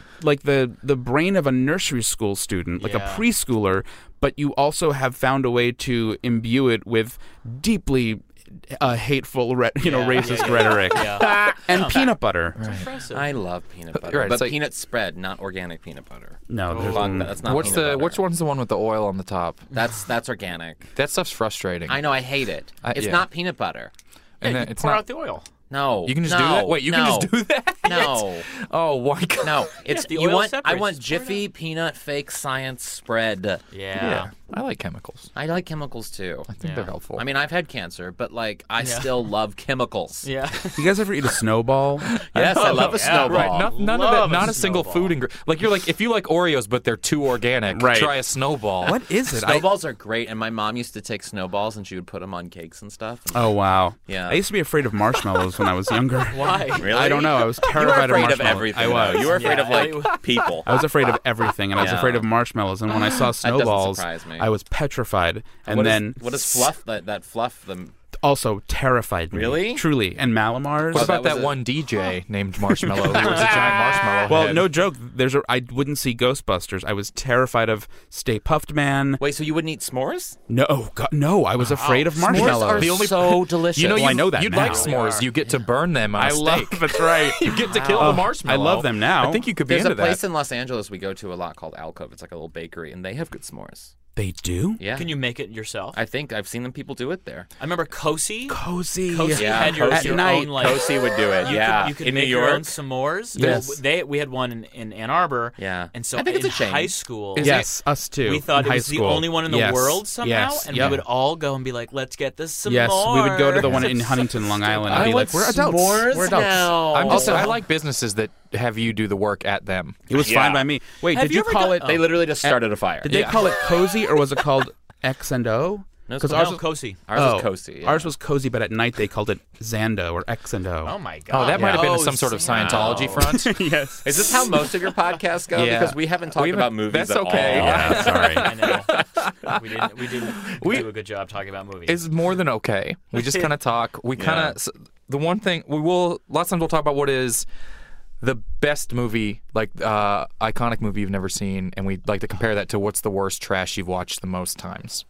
brain of a nursery school student, like a preschooler, but you also have found a way to imbue it with deeply hateful, racist rhetoric, and peanut butter. Impressive. I love peanut butter, Right, but it's like- peanut spread, not organic peanut butter. No, there's Fuck, that's not. What's peanut butter. which one's the one with the oil on the top? That's organic. That stuff's frustrating. I know. I hate it. It's yeah. not peanut butter. And Yeah, then you it's pour not. out the oil. No. You can just do that. Wait, you can just do that? No. Oh my god. No. It's the you oil want. I separates. want Just pour it Jiffy peanut fake science spread. Yeah, I like chemicals. I like chemicals too. I think they're helpful. I mean, I've had cancer, but like, I still love chemicals. Yeah. You guys ever eat a snowball? Yes, I love a snowball. Right, none of Love that. a Not a single snowball. food ingredient. Like you're like, if you like Oreos, but they're too organic, Right. try a snowball. What is it? Snowballs are great, and my mom used to take snowballs and she would put them on cakes and stuff. And Oh wow! Yeah. I used to be afraid of marshmallows when I was younger. Why? really? I don't know. I was You were terrified afraid of of marshmallows. everything. I was. though. You were afraid Yeah. of like people. I was afraid of everything, and I was Yeah. afraid of marshmallows. And when I saw doesn't snowballs, surprise me. I was petrified. And What is- then what is fluff? That fluff. also terrified me. Really? Truly. And Malamars. What Oh, about that was that a- one DJ named Marshmallow who was a giant marshmallow Well, head? no joke. I wouldn't see Ghostbusters. I was terrified of Stay Puft Man. Wait, so you wouldn't eat s'mores? No, God, no. I was afraid of marshmallows. S'mores are The only- so delicious. You know, Well, I know that you'd now. like s'mores. You get to burn them on I a love. steak. That's right. You get to kill the marshmallow. I love them now. I think you could be There's a into place that. in Los Angeles we go to a lot called Alcove. It's like a little bakery, and they have good s'mores. They do. Yeah. Can you make it yourself? I think I've seen them people do it there. I remember Cozy. Cozy. Cozy Yeah, had your, At your night, own like. Cozy would do it. You could in make New your York. own s'mores. Yes. We had one in Ann Arbor. Yeah. And so I think it's in a chain. high school, Yes, us too. we thought in it high was the school. only one in the Yes. world somehow, Yes. and Yep. we would all go and be like, "Let's get this s'mores." Yes, we would go to the one in Huntington, Long Island, and I be want like, "We're adults. s'mores We're adults." now. I like businesses that have you do the work at them. It was Yeah. fine by me. Wait, Have did you you ever call done- it? They literally just started a fire. Did they call it cozy, or was it called X and O? No, it's Because called- ours No, was Cozy. Ours was Cozy. yeah. Ours was cozy, but at night they called it Xando or X and O. Oh my god. Oh, that might have been Oh, some sort of Sam. Scientology front. Yes. Is this how most of your podcasts go? Yeah. Because we haven't talked We haven't- about movies that's at okay. all. Yeah, sorry. I know. We didn't do a good job talking about movies. Is more than okay. We just kind of talk. We kind of the one thing we will. Lots of times we'll talk about what is the best movie, like iconic movie you've never seen, and we like to compare that to what's the worst trash you've watched the most times.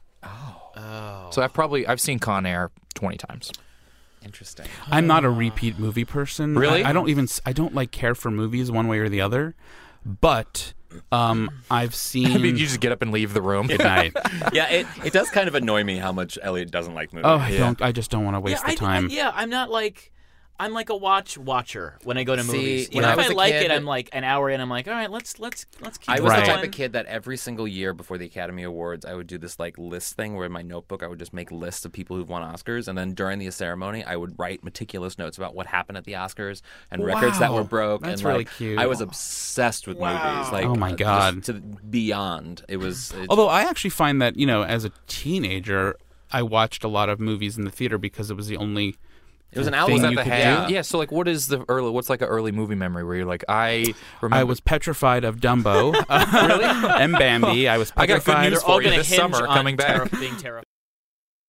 So I've seen Con Air 20 times. Interesting. I'm not a repeat movie person. Really? I don't like care for movies one way or the other. But I've seen. I mean, you just get up and leave the room. Good night. Yeah, it does kind of annoy me how much Elliot doesn't like movies. Oh, I just don't want to waste the time. I'm not like. I'm like a watcher when I go to See, movies. when Even I if was I a like kid- it, I'm like an hour in. I'm like, all right, let's keep. I was Right. the type going. of kid that every single year before the Academy Awards, I would do this like list thing where in my notebook I would just make lists of people who've won Oscars, and then during the ceremony I would write meticulous notes about what happened at the Oscars and records that Wow. were broke. That's and really like, cute. I was obsessed with movies. Like, Oh, my just God. to beyond. It was. Although I actually find that, as a teenager, I watched a lot of movies in the theater because it was the only. it was an thing outlet. Was that you the could head? do. Yeah. So like, what's like an early movie memory where you're like, I remember. I was petrified of Dumbo. Really? And Bambi. I was I got good petrified. news They're all for you going to this hinge summer on coming back. being terrified.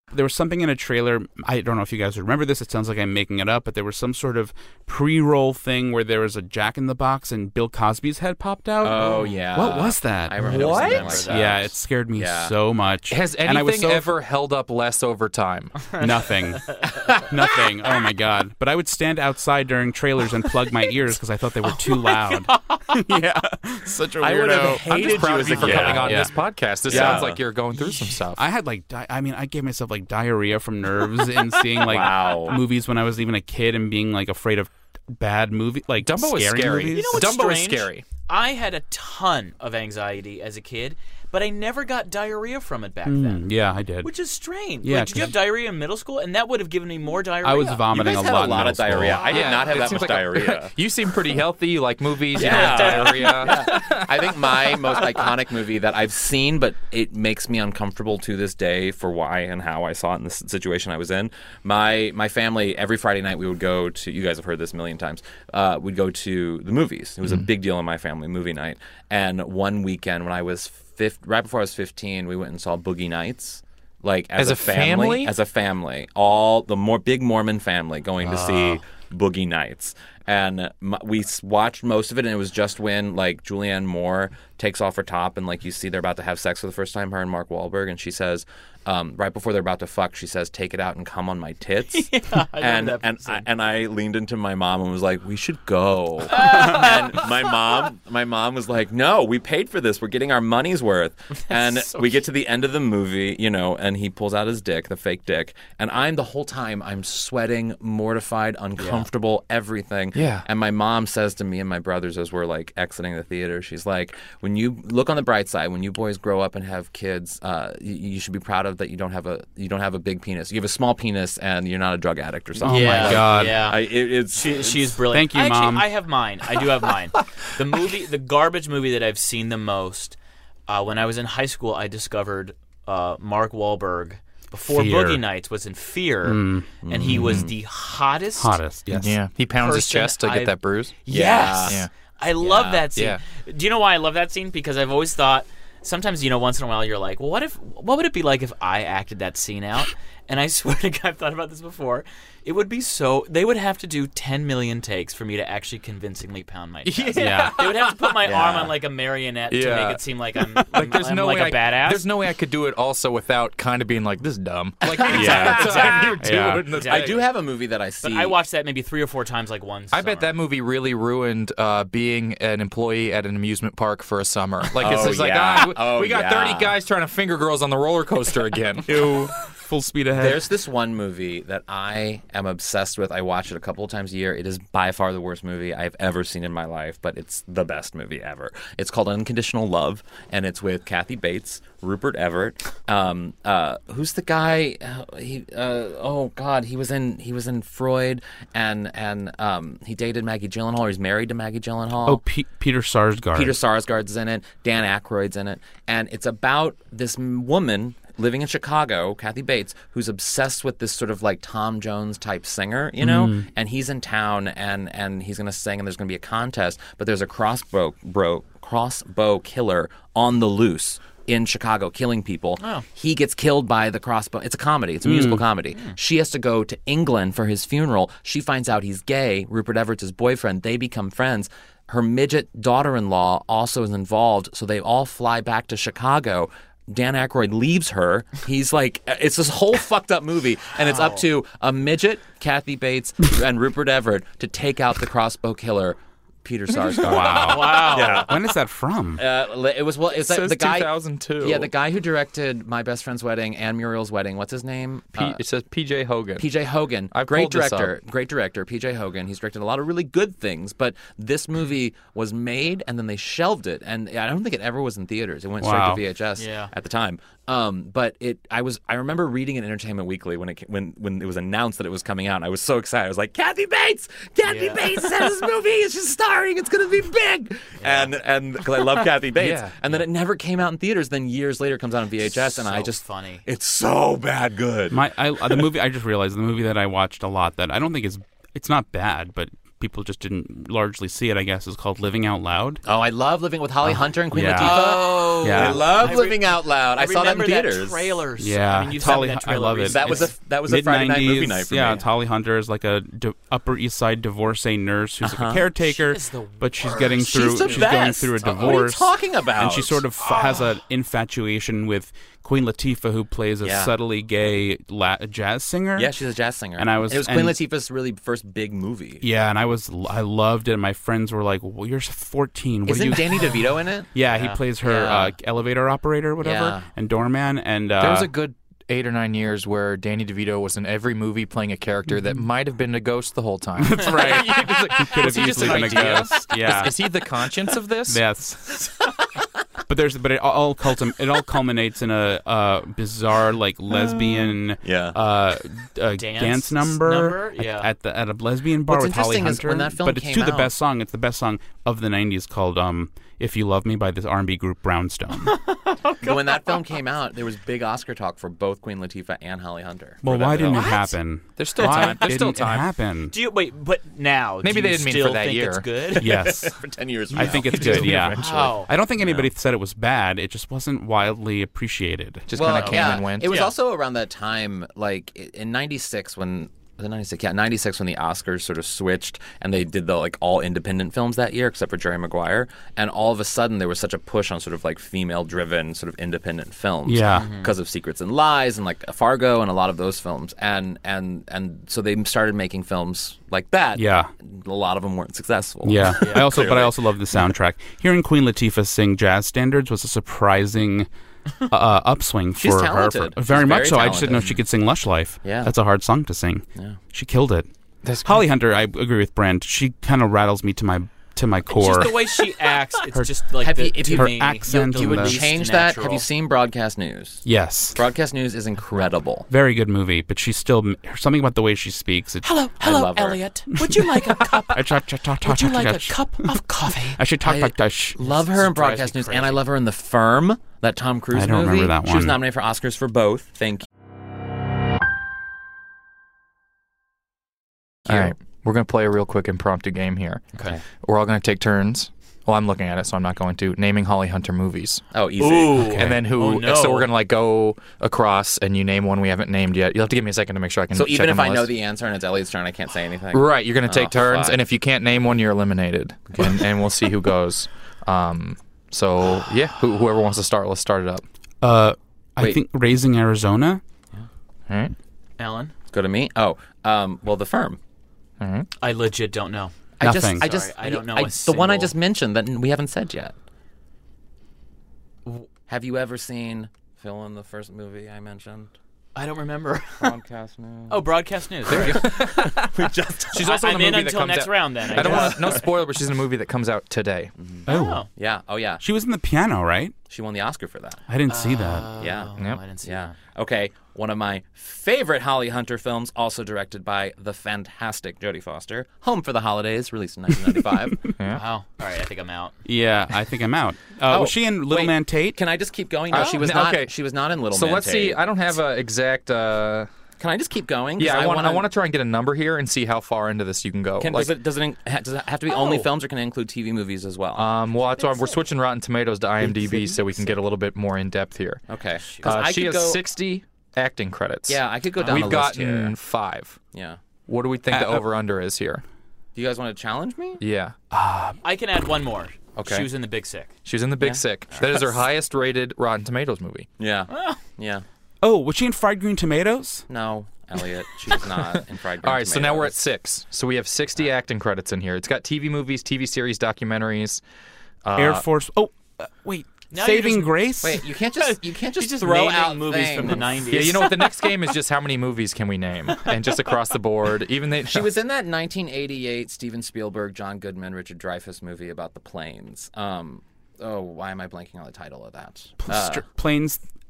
There was something in a trailer. I don't know if you guys remember this. It sounds like I'm making it up, but there was some sort of pre-roll thing where there was a Jack in the Box and Bill Cosby's head popped out. Oh, yeah. What was that? I remember something like that. Yeah, it scared me so much. Has And I was anything so ever held up less over time? Nothing. Nothing. Oh, my God. But I would stand outside during trailers and plug my ears because I thought they were too loud. Yeah. Such a weirdo. I would have I'm hated just proud you of as you a for kid. coming on Yeah. this podcast. This Yeah. sounds like you're going through some stuff. I had I gave myself like diarrhea from nerves in seeing like Wow. movies when I was even a kid and being like afraid of bad movie like Dumbo is scary. movies. You know what's Dumbo is strange? scary. I had a ton of anxiety as a kid, but I never got diarrhea from it back then. Yeah, I did. Which is strange. Yeah, Like, did you have diarrhea in middle school? And that would have given me more diarrhea. I was You vomiting guys a had lot a in lot middle of diarrhea. school. I did not have it that seems much like diarrhea. You seem pretty healthy. You like movies. Yeah. You don't have diarrhea. I think my most iconic movie that I've seen, but it makes me uncomfortable to this day for why and how I saw it in the situation I was in. My family, every Friday night, we would go to, you guys have heard this a million times, we'd go to the movies. It was a big deal in my family, movie night. And one weekend when I was right before I was 15, we went and saw Boogie Nights. Like as a family? As a family. All the big Mormon family going to see Boogie Nights. And we watched most of it, and it was just when like Julianne Moore takes off her top, and like you see they're about to have sex for the first time, her and Mark Wahlberg, and she says, right before they're about to fuck, she says, "Take it out and come on my tits." And I leaned into my mom and was like, "We should go." And my mom was like, "No, we paid for this. We're getting our money's worth." And we get to the end of the movie, and he pulls out his dick, the fake dick, and the whole time I'm sweating, mortified, uncomfortable, everything. Yeah. And my mom says to me and my brothers as we're like exiting the theater, she's like, "When you look on the bright side, when you boys grow up and have kids, you should be proud of that. You don't have a big penis. You have a small penis, and you're not a drug addict or something." Oh my God. Yeah. She's brilliant. Thank you, Actually, Mom. I have mine. I do have mine. The garbage movie that I've seen the most, when I was in high school, I discovered Mark Wahlberg before Fear. Boogie Nights was in Fear, and he was the hottest. Yes. Yeah, he pounds his Person chest to get I've- that bruise. Yes. Yeah. I love that scene. Yeah. Do you know why I love that scene? Because I've always thought, sometimes, once in a while you're like, well, what would it be like if I acted that scene out? And I swear to God, I've thought about this before. It would be they would have to do 10 million takes for me to actually convincingly pound my chest. Yeah. They would have to put my arm on like a marionette to Yeah. make it seem like I'm There's I'm no like way a badass. There's no way I could do it also without kind of being like, this is dumb. Like, Yeah. exactly. Yeah. I do have a movie that I see. But I watched that maybe 3 or 4 times like once. I bet that movie really ruined being an employee at an amusement park for a summer. Like, it's Oh, just like, yeah. we got yeah. 30 guys trying to finger girls on the roller coaster again. Ew. Full speed ahead. There's this one movie that I am obsessed with. I watch it a couple of times a year. It is by far the worst movie I've ever seen in my life, but it's the best movie ever. It's called Unconditional Love, and it's with Kathy Bates, Rupert Everett. Who's the guy? Oh God, he was in Freud, and he dated Maggie Gyllenhaal. Or he's married to Maggie Gyllenhaal. Oh, Peter Sarsgaard. Peter Sarsgaard's in it. Dan Aykroyd's in it, and it's about this woman living in Chicago, Kathy Bates, who's obsessed with this sort of like Tom Jones type singer, and he's in town and he's going to sing, and there's going to be a contest, but there's a crossbow killer on the loose in Chicago killing people. Oh. He gets killed by the crossbow. It's a comedy. It's a musical comedy. She has to go to England for his funeral. She finds out he's gay. Rupert Everett's his boyfriend. They become friends. Her midget daughter-in-law also is involved, so they all fly back to Chicago. Dan Aykroyd leaves her. He's like, it's this whole fucked up movie, and it's up to a midget, Kathy Bates, and Rupert Everett to take out the crossbow killer, Peter Sarsgaard. Wow. Yeah. When is that from? It's says the guy 2002. Yeah, the guy who directed My Best Friend's Wedding and Muriel's Wedding. What's his name? It says P.J. Hogan. P.J. Hogan, I great pulled this director, P.J. Hogan. He's directed a lot of really good things, but this movie was made and then they shelved it, and I don't think it ever was in theaters. It went Wow. straight to VHS Yeah. at the time. But I remember reading in Entertainment Weekly when it was announced that it was coming out, and I was so excited. I was like, Kathy Bates Bates is in this movie. She's starring. It's going to be big. And because I love Kathy Bates, Yeah. and then it never came out in theaters. Then years later, it comes out on VHS, and So I just funny. It's so bad good. The movie I just realized the movie that I watched a lot that I don't think it's not bad, but people just didn't largely see it, I guess, is called Living Out Loud. Oh, I love Living with Holly Hunter and Queen yeah. Latifah. Oh, Yeah. I love Living Out Loud. I saw that in remember theaters. That trailers. Yeah, I mean, you Holly, saw that I trailer love it. recently. That was a Friday night movie night for me. Holly Hunter is like a Upper East Side divorcee nurse who's like a caretaker, She is the but she's getting She's through. the She's going best. through a What are you divorce. talking about? And she sort of has an infatuation with Queen Latifah, who plays a Yeah. subtly gay jazz singer. Yeah, she's a jazz singer. And it was Queen Latifah's really first big movie. Yeah, and I loved it. And my friends were like, "Well, you're 14. What Isn't do you?" Danny DeVito in it? Yeah, he plays her Yeah. elevator operator, or whatever, Yeah. and doorman. And There was a good 8 or 9 years where Danny DeVito was in every movie playing a character that might have been a ghost the whole time. That's right. He could have easily been a ghost. Yeah. Is he the conscience of this? Yes. But it all culminates in a bizarre like lesbian dance number Yeah. at a lesbian bar What's with Holly interesting is Hunter. when that film but it's came to the out- best song. It's the best song of the '90s called "If You Love Me" by this R&B group Brownstone. When that film came out, there was big Oscar talk for both Queen Latifah and Holly Hunter. Well, for that why didn't film. it happen? There's still Why time. There's still didn't it time. happen? Do you wait? But now, Maybe do they you didn't mean for still that think year. It's good. Yes. For 10 years. I think it's good, yeah. Wow. I don't think anybody said it was bad. It just wasn't wildly appreciated. Just kind of came and went. It was Yeah. also around that time, like in '96 when. Was it 96? Yeah, 96 when the Oscars sort of switched and they did the like all independent films that year except for Jerry Maguire, and all of a sudden there was such a push on sort of like female-driven sort of independent films. Yeah. because of Secrets and Lies and like Fargo and a lot of those films, and so they started making films like that. Yeah. A lot of them weren't successful. Yeah. I also clearly. love the soundtrack. Hearing Queen Latifah sing jazz standards was a surprising upswing She's for talented. her. Very She's much very so. I just didn't know talented. she could sing "Lush Life." Yeah. That's a hard song to sing. Yeah. She killed it. Holly Hunter, I agree with Brent. She kind of rattles me to my core. Just the way she acts, it's just like Have you- the, if to you- her me, accent the You would and least change that. natural. Have you seen Broadcast News? Yes. Broadcast News is incredible. Very good movie, but she's still something about the way she speaks. Hello, love her. Elliot. Would you like a cup? Would you like a cup of coffee? I should talk like that. Love her in drives Broadcast me News, and I crazy. love her in The Firm, that Tom Cruise I don't movie. remember that She was one. nominated for Oscars for both. Thank you. All right. We're going to play a real quick impromptu game here. Okay. We're all going to take turns. Well, I'm looking at it, so I'm not going to. Naming Holly Hunter movies. Oh, easy. Ooh. And then who? Oh, no. So we're going to like go across and you name one we haven't named yet. You'll have to give me a second to make sure I can So check even on if the I know list. the answer and it's Elliot's turn, I can't say anything. Right, you're going to take Oh, turns, fuck. and if you can't name one, you're eliminated. And we'll see who goes. So, yeah, whoever wants to start, let's start it up. I Wait. think Raising Arizona. All right. Alan, Go to me. Oh, well, The Firm. I legit don't know. Nothing. I just, Sorry, I don't know a the one I single- just mentioned that we haven't said yet. Have you ever seen Phil in the first movie I mentioned? I don't remember. Broadcast News. Oh, Broadcast News. There you go. She's also I'm in a in movie that until comes next out. round then. I don't want to, no spoiler, but she's in a movie that comes out today. Oh. Yeah. Oh, yeah. She was in The Piano, right? She won the Oscar for that. I didn't see that. Yeah. Oh, I didn't see Yeah. that. Okay. One of my favorite Holly Hunter films, also directed by the fantastic Jodie Foster. Home for the Holidays, released in 1995. Wow. All right, I think I'm out. Yeah, I think I'm out. Oh, Was she in Little wait. Man Tate? Can I just keep going? No, Oh, she was no, not. okay. She was not in Little So Man let's see. Tate. I don't have an exact. Can I just keep going? 'Cause Yeah, I want wanna- to try and get a number here and see how far into this you can go. Does it have to be only films, or can it include TV movies as well? Well, that's why we're switching Rotten Tomatoes to IMDb so we can get a little bit more in depth here. okay. 'Cause I She could has go, 60 acting credits. Yeah, I could go down We've the list gotten here. 5. Yeah. What do we think the over/under is here? Do you guys want to challenge me? Yeah. I can add one more. Okay. She was in The Big Sick. She was in The Big Sick. That is her highest rated Rotten Tomatoes movie. Yeah. Yeah. Oh, was she in Fried Green Tomatoes? No, Elliot, she was not in Fried Green All right, so now we're at Tomatoes. 6. So we have 60 acting credits in here. It's got TV movies, TV series, documentaries. Air Force. Oh, wait. Now Saving you're just- Grace. Wait, you can't just He's just throw naming out movies things. from the 90s. Yeah, you know what? The next game is just how many movies can we name, and just across the board. Even they. She was in that 1988 Steven Spielberg, John Goodman, Richard Dreyfuss movie about the planes. Why am I blanking on the title of that? Planes.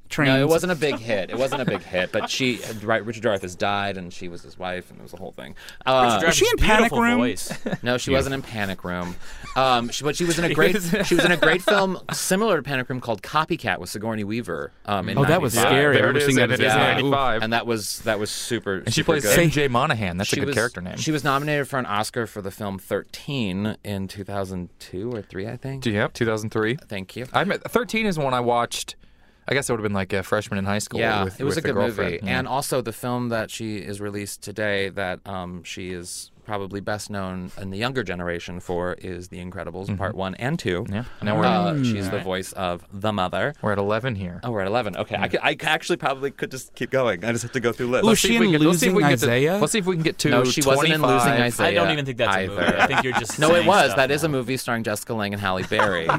trains. No, it wasn't a big hit. It wasn't a big hit, but Richard Dreyfuss died, and she was his wife, and it was a whole thing. Was she in Panic Beautiful Room? voice. No, she wasn't in Panic Room. But she was in a great film similar to Panic Room called Copycat with Sigourney Weaver. In Oh, that was 95. scary. There I it remember is, seeing that and as it a is kid. 95. And that was super. And she super plays good. MJ Monahan. That's a She good was- character name. She was nominated for an Oscar for the film 13 in 2002 or 3, I think. Yep, 2003. Thank you. 13 is one I watched. I guess I would have been like a freshman in high school. Yeah, with, it was with a good a girlfriend. movie. Yeah. And also the film that she is released today that she is probably best known in the younger generation for is The Incredibles Part 1 and 2. Yeah. Now we're She's the voice of the mother. we're at 11 here. Oh, we're at 11. Okay, I actually probably could just keep going. I just have to go through lists. Was she in Losing Isaiah? Let's see if we can get to No, she wasn't in 25. Losing Isaiah. I don't even think that's a movie. either. I think you're just No, it saying was. stuff That is a now. movie starring Jessica Lange and Halle Berry.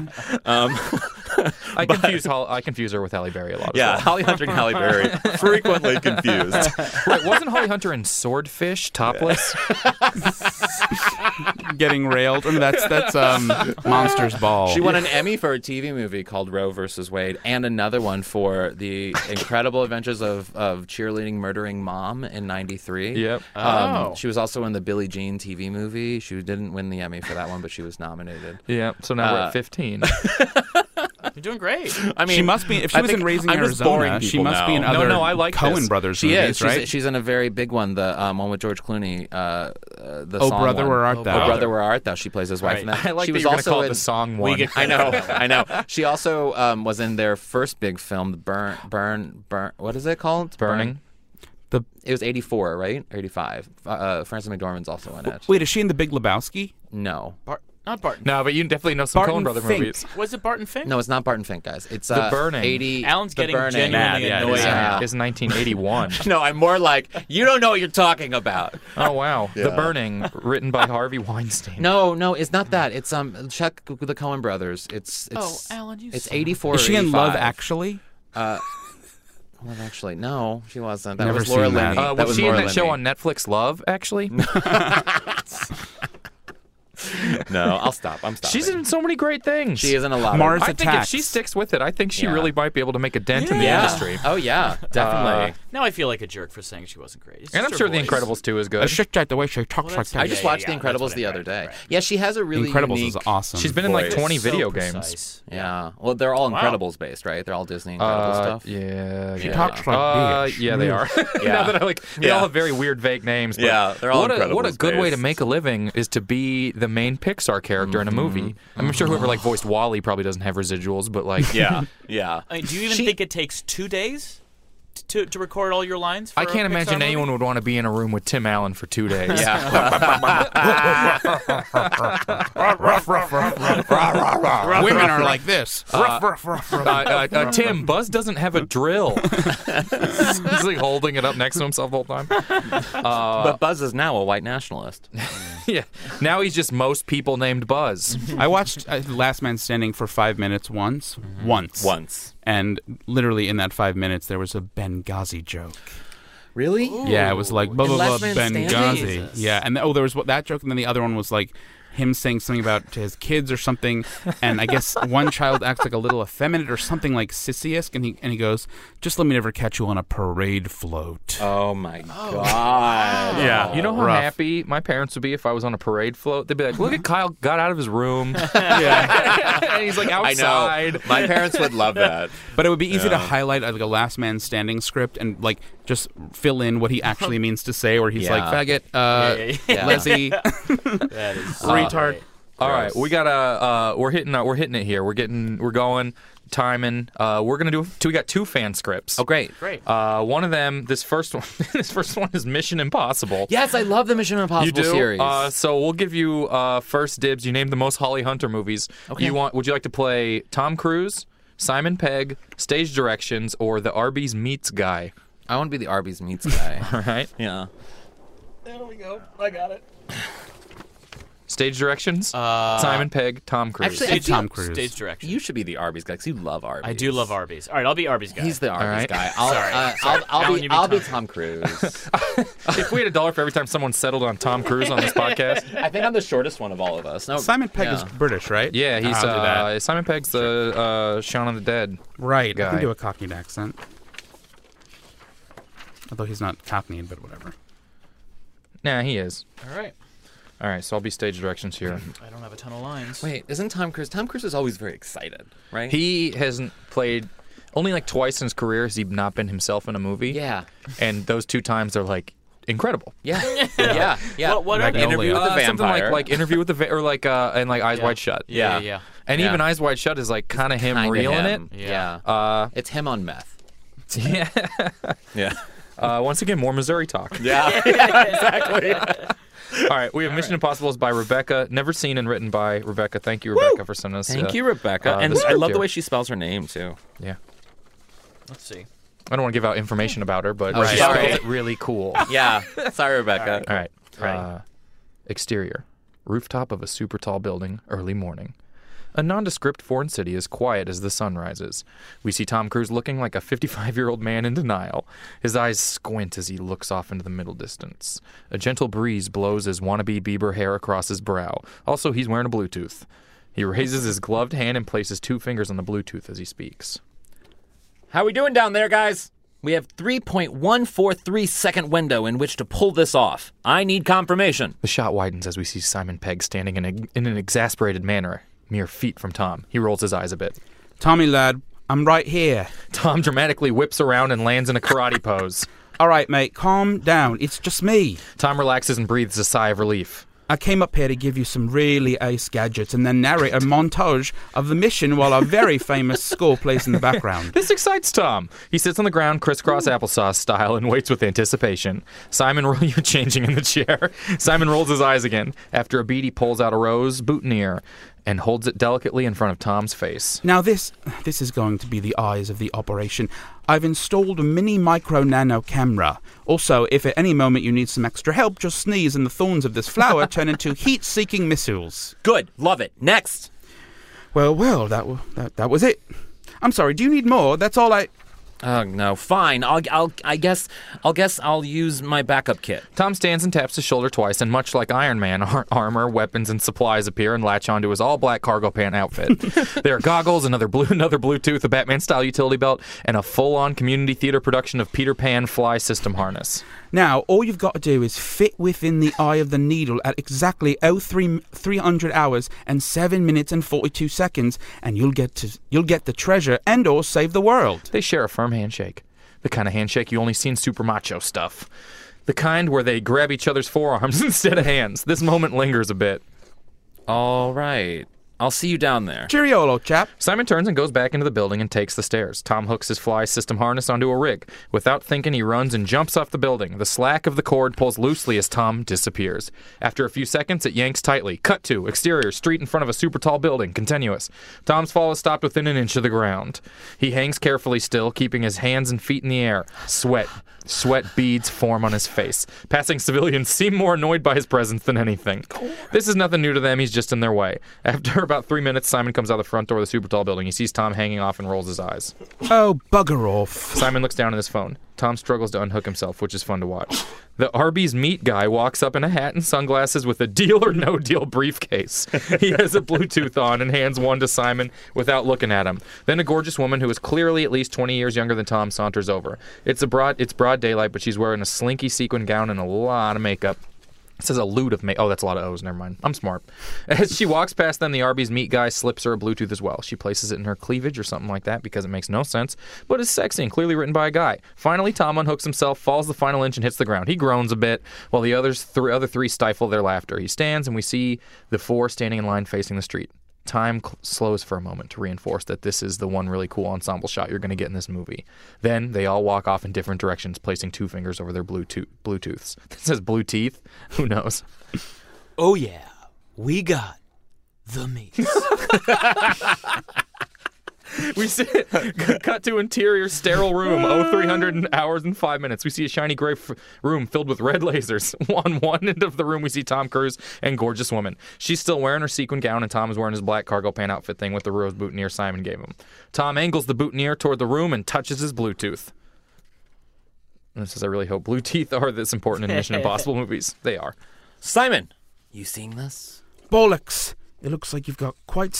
I confuse her with Halle Berry a lot. Yeah, as well. Holly Hunter and Halle Berry. Frequently confused. Wait, wasn't Holly Hunter in Swordfish topless? Getting railed. I mean, that's Monsters Ball. She won an Emmy for a TV movie called Roe vs. Wade and another one for The Incredible Adventures of Cheerleading Murdering Mom in 93. Yep. She was also in the Billie Jean TV movie. She didn't win the Emmy for that one, but she was nominated. Yeah. So now we're at 15. You're doing great. I mean, she must be. If she I was think in Raising I'm just boring Arizona, she people must be in now. other No, I like Coen this. Brothers She movies, is. right? She's in a very big one, the one with George Clooney. The Oh, song Brother, one. Where Art Oh, Thou? Brother, Where Art Thou? She plays his wife Right. in that. I like she that was you're going to also call it in the song one. I know. She also was in their first big film, Burn. What is it called? Burning. It was 84, right? Or 85. Frances McDormand's also in it. Wait, is she in The Big Lebowski? No. Not Barton. No, but you definitely know some Barton Coen Brother Fink. movies. Was it Barton Fink? No, it's not Barton Fink, guys. It's The Burning. 80. Alan's The getting Burning. genuinely Yeah, annoyed. yeah. It's 1981. No, I'm more like, you don't know what you're talking about. Oh wow, The Burning, written by Harvey Weinstein. No, it's not that. It's check the Coen Brothers. It's Alan, you It's son of a- 84. Is she or in Love 85. Actually? Well, actually, no, she wasn't. That Never was Laura seen that. Linney. That Was she in Laura that show Linney. on Netflix, Love? Actually, No, I'll stop. I'm stopping. she's in so many great things. She is in a lot. Mars of... I think if Attacks. she sticks with it, I think she Yeah. really might be able to make a dent in the Yeah. industry. Oh yeah, definitely. Now I feel like a jerk for saying she wasn't great. It's And just I'm sure her The voice. Incredibles 2 is I good. should like the way she talks like that's- that. I just yeah, watched yeah, The that's Incredibles what I the meant, other day. right. Yeah, she has a really Incredibles unique... is awesome. She's been in like voice. 20 So video precise. games. Yeah. Well, they're all Wow. Incredibles based, right? They're all Disney Incredible stuff. Yeah. She yeah. talks like bitch. Yeah, they are. Yeah. Now that I they Yeah. all have very weird, vague names. But Yeah, they're all what a Incredibles good way to based. make a living is to be the main Pixar character in a movie. I'm sure whoever like voiced Wall-E probably doesn't have residuals, but like Yeah. I mean, do you even think it takes 2 days to record all your lines? For I a can't Pixar imagine movie? anyone would want to be in a room with Tim Allen for 2 days. Yeah. Women are like this. Tim, Buzz doesn't have a drill. He's like holding it up next to himself the whole time. But Buzz is now a white nationalist. Yeah. Now he's just most people named Buzz. I watched Last Man Standing for 5 minutes once. Once. And literally in that 5 minutes, there was a Benghazi joke. Really? Yeah, it was like blah blah In blah Last Man Standing? Benghazi. Jesus. Yeah, and there was that joke, and then the other one was like him saying something about to his kids or something, and I guess one child acts like a little effeminate or something like Sisyphus, and he goes, "Just let me never catch you on a parade float." Oh my God. Yeah, You know how rough. happy my parents would be if I was on a parade float? They'd be like, look at Kyle got out of his room. Yeah, And he's like I outside. know. My parents would love that. but it would be easy to highlight like a Last Man Standing script and like just fill in what he actually means to say, where he's Yeah. like faggot, Yeah. Lizzie, That is retard. All right, we gotta we're hitting it here. We're going timing. We're gonna do. We got 2 fan scripts. Oh, great. great. One of them, this first one is Mission Impossible. Yes, I love the Mission Impossible You do? series. So we'll give you first dibs. You named the most Holly Hunter movies. Okay. Would you like to play Tom Cruise, Simon Pegg, Stage Directions, or the Arby's Meats guy? I want to be the Arby's Meats guy. All right. Yeah. There we go. I got it. Stage directions? Simon Pegg, Tom Cruise. Actually, I feel- Tom Cruise. Stage direction. You should be the Arby's guy because you love Arby's. I do love Arby's. All right, I'll be Arby's guy. He's the Arby's right. guy. Sorry. I'll be Tom Cruise. If we had $1 for every time someone settled on Tom Cruise on this podcast. I think I'm the shortest one of all of us. No, Simon Pegg yeah. is British, right? Yeah, he's I'll do that. Simon Pegg's the Shaun of the Dead. Right. I guy. can do a Cockney accent. Although he's not Cockney, but whatever. Nah, he is. All right. All right, so I'll be stage directions here. I don't have a ton of lines. Wait, isn't Tom Cruise? Tom Cruise is always very excited, right? He hasn't played only like twice in his career has he not been himself in a movie. Yeah. And those 2 times are like incredible. Yeah. Yeah. What are Magnolia. they? Interview with the Something Vampire. like Interview with the or like and like Eyes Wide Shut. Yeah. And even Eyes Wide Shut is like kind of him Kinda reeling him. it. Yeah. It's him on meth. Yeah. Yeah. Once again, more Missouri talk. Yeah. Exactly. All right, we have Mission Impossible is by Rebecca. Never seen and written by Rebecca. Thank you, Rebecca, for sending us. Thank you, Rebecca. And the I script love the here. way she spells her name too. Yeah. Let's see. I don't want to give out information about her, but Oh, she sorry. spells it really cool. Yeah. Sorry, Rebecca. All right. Right. Exterior. Rooftop of a super tall building, early morning. A nondescript foreign city is quiet as the sun rises. We see Tom Cruise looking like a 55-year-old man in denial. His eyes squint as he looks off into the middle distance. A gentle breeze blows his wannabe Bieber hair across his brow. Also, he's wearing a Bluetooth. He raises his gloved hand and places 2 fingers on the Bluetooth as he speaks. How we doing down there, guys? We have 3.143 second window in which to pull this off. I need confirmation. The shot widens as we see Simon Pegg standing in an exasperated manner, mere feet from Tom. He rolls his eyes a bit. Tommy, lad, I'm right here. Tom dramatically whips around and lands in a karate pose. All right, mate, calm down. It's just me. Tom relaxes and breathes a sigh of relief. I came up here to give you some really ace gadgets and then narrate a montage of the mission while our very famous score plays in the background. This excites Tom. He sits on the ground, crisscross applesauce style, and waits with anticipation. You're changing in the chair. Simon rolls his eyes again. After a beat, he pulls out a rose boutonniere and holds it delicately in front of Tom's face. Now this is going to be the eyes of the operation. I've installed a mini micro nano camera. Also, if at any moment you need some extra help, just sneeze and the thorns of this flower turn into heat-seeking missiles. Good. Love it. Next. Well, that was it. I'm sorry, do you need more? That's all I... Oh no. Fine. I guess I'll use my backup kit. Tom stands and taps his shoulder twice, and much like Iron Man, armor, weapons, and supplies appear and latch onto his all-black cargo pant outfit. There are goggles, another Bluetooth, a Batman-style utility belt, and a full-on community theater production of Peter Pan fly system harness. Now, all you've got to do is fit within the eye of the needle at exactly 300 hours and 7 minutes and 42 seconds, and you'll get the treasure and or save the world. They share a firm handshake. The kind of handshake you only see in Super Macho stuff. The kind where they grab each other's forearms instead of hands. This moment lingers a bit. All right. I'll see you down there. Cheerio, old chap. Simon turns and goes back into the building and takes the stairs. Tom hooks his fly system harness onto a rig. Without thinking, he runs and jumps off the building. The slack of the cord pulls loosely as Tom disappears. After a few seconds, it yanks tightly. Cut to exterior, street in front of a super tall building, continuous. Tom's fall is stopped within an inch of the ground. He hangs carefully still, keeping his hands and feet in the air. Sweat beads form on his face. Passing civilians seem more annoyed by his presence than anything. This is nothing new to them, he's just in their way. After about 3 minutes, Simon comes out the front door of the super tall building. He sees Tom hanging off and rolls his eyes. Oh, bugger off. Simon looks down at his phone. Tom struggles to unhook himself, which is fun to watch. The Arby's meat guy walks up in a hat and sunglasses with a Deal or No Deal briefcase. He has a Bluetooth on and hands one to Simon without looking at him. Then a gorgeous woman who is clearly at least 20 years younger than Tom saunters over. It's broad daylight, but she's wearing a slinky sequin gown and a lot of makeup. It says a loot of makeup. Oh, that's a lot of O's. Never mind. I'm smart. As she walks past them, the Arby's meat guy slips her a Bluetooth as well. She places it in her cleavage or something like that because it makes no sense, but it's sexy and clearly written by a guy. Finally, Tom unhooks himself, falls the final inch, and hits the ground. He groans a bit while the other three stifle their laughter. He stands, and we see the 4 standing in line facing the street. Time slows for a moment to reinforce that this is the one really cool ensemble shot you're going to get in this movie. Then they all walk off in different directions, placing 2 fingers over their Bluetooths. It says blue teeth. Who knows? Oh yeah, we got the meat. We see cut to interior sterile room. 0300 hours and 5 minutes. We see a shiny gray room filled with red lasers. On one end of the room, we see Tom Cruise and gorgeous woman. She's still wearing her sequin gown, and Tom is wearing his black cargo pant outfit thing with the rose boutonniere Simon gave him. Tom angles the boutonniere toward the room and touches his Bluetooth. And it says, I really hope blue teeth are this important in Mission Impossible movies. They are. Simon, you seeing this? Bollocks. It looks like you've quite.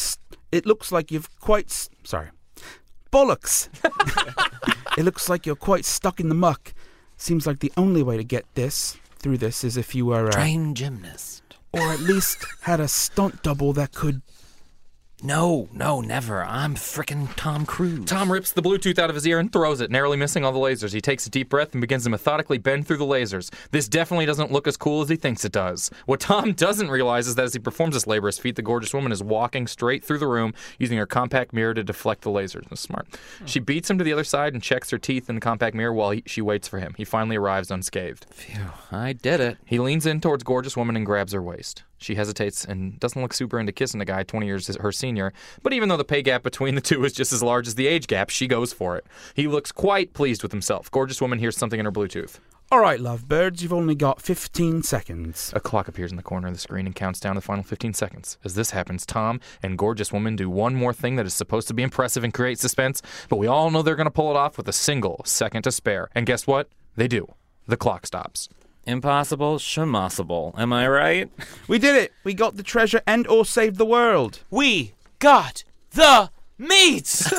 Sorry. Bollocks. It looks like you're quite stuck in the muck. Seems like the only way to get through this is if you were Trained gymnast. or at least had a stunt double that could. No, never. I'm frickin' Tom Cruise. Tom rips the Bluetooth out of his ear and throws it, narrowly missing all the lasers. He takes a deep breath and begins to methodically bend through the lasers. This definitely doesn't look as cool as he thinks it does. What Tom doesn't realize is that as he performs this laborious feat, the gorgeous woman is walking straight through the room using her compact mirror to deflect the lasers. That's smart. She beats him to the other side and checks her teeth in the compact mirror while she waits for him. He finally arrives unscathed. Phew, I did it. He leans in towards gorgeous woman and grabs her waist. She hesitates and doesn't look super into kissing the guy 20 years her senior, but even though the pay gap between the two is just as large as the age gap, she goes for it. He looks quite pleased with himself. Gorgeous woman hears something in her Bluetooth. All right, lovebirds, you've only got 15 seconds. A clock appears in the corner of the screen and counts down the final 15 seconds. As this happens, Tom and gorgeous woman do one more thing that is supposed to be impressive and create suspense, but we all know they're going to pull it off with a single second to spare. And guess what? They do. The clock stops. Impossible, shimpossible. Am I right? We did it. We got the treasure and or saved the world. We got the meats.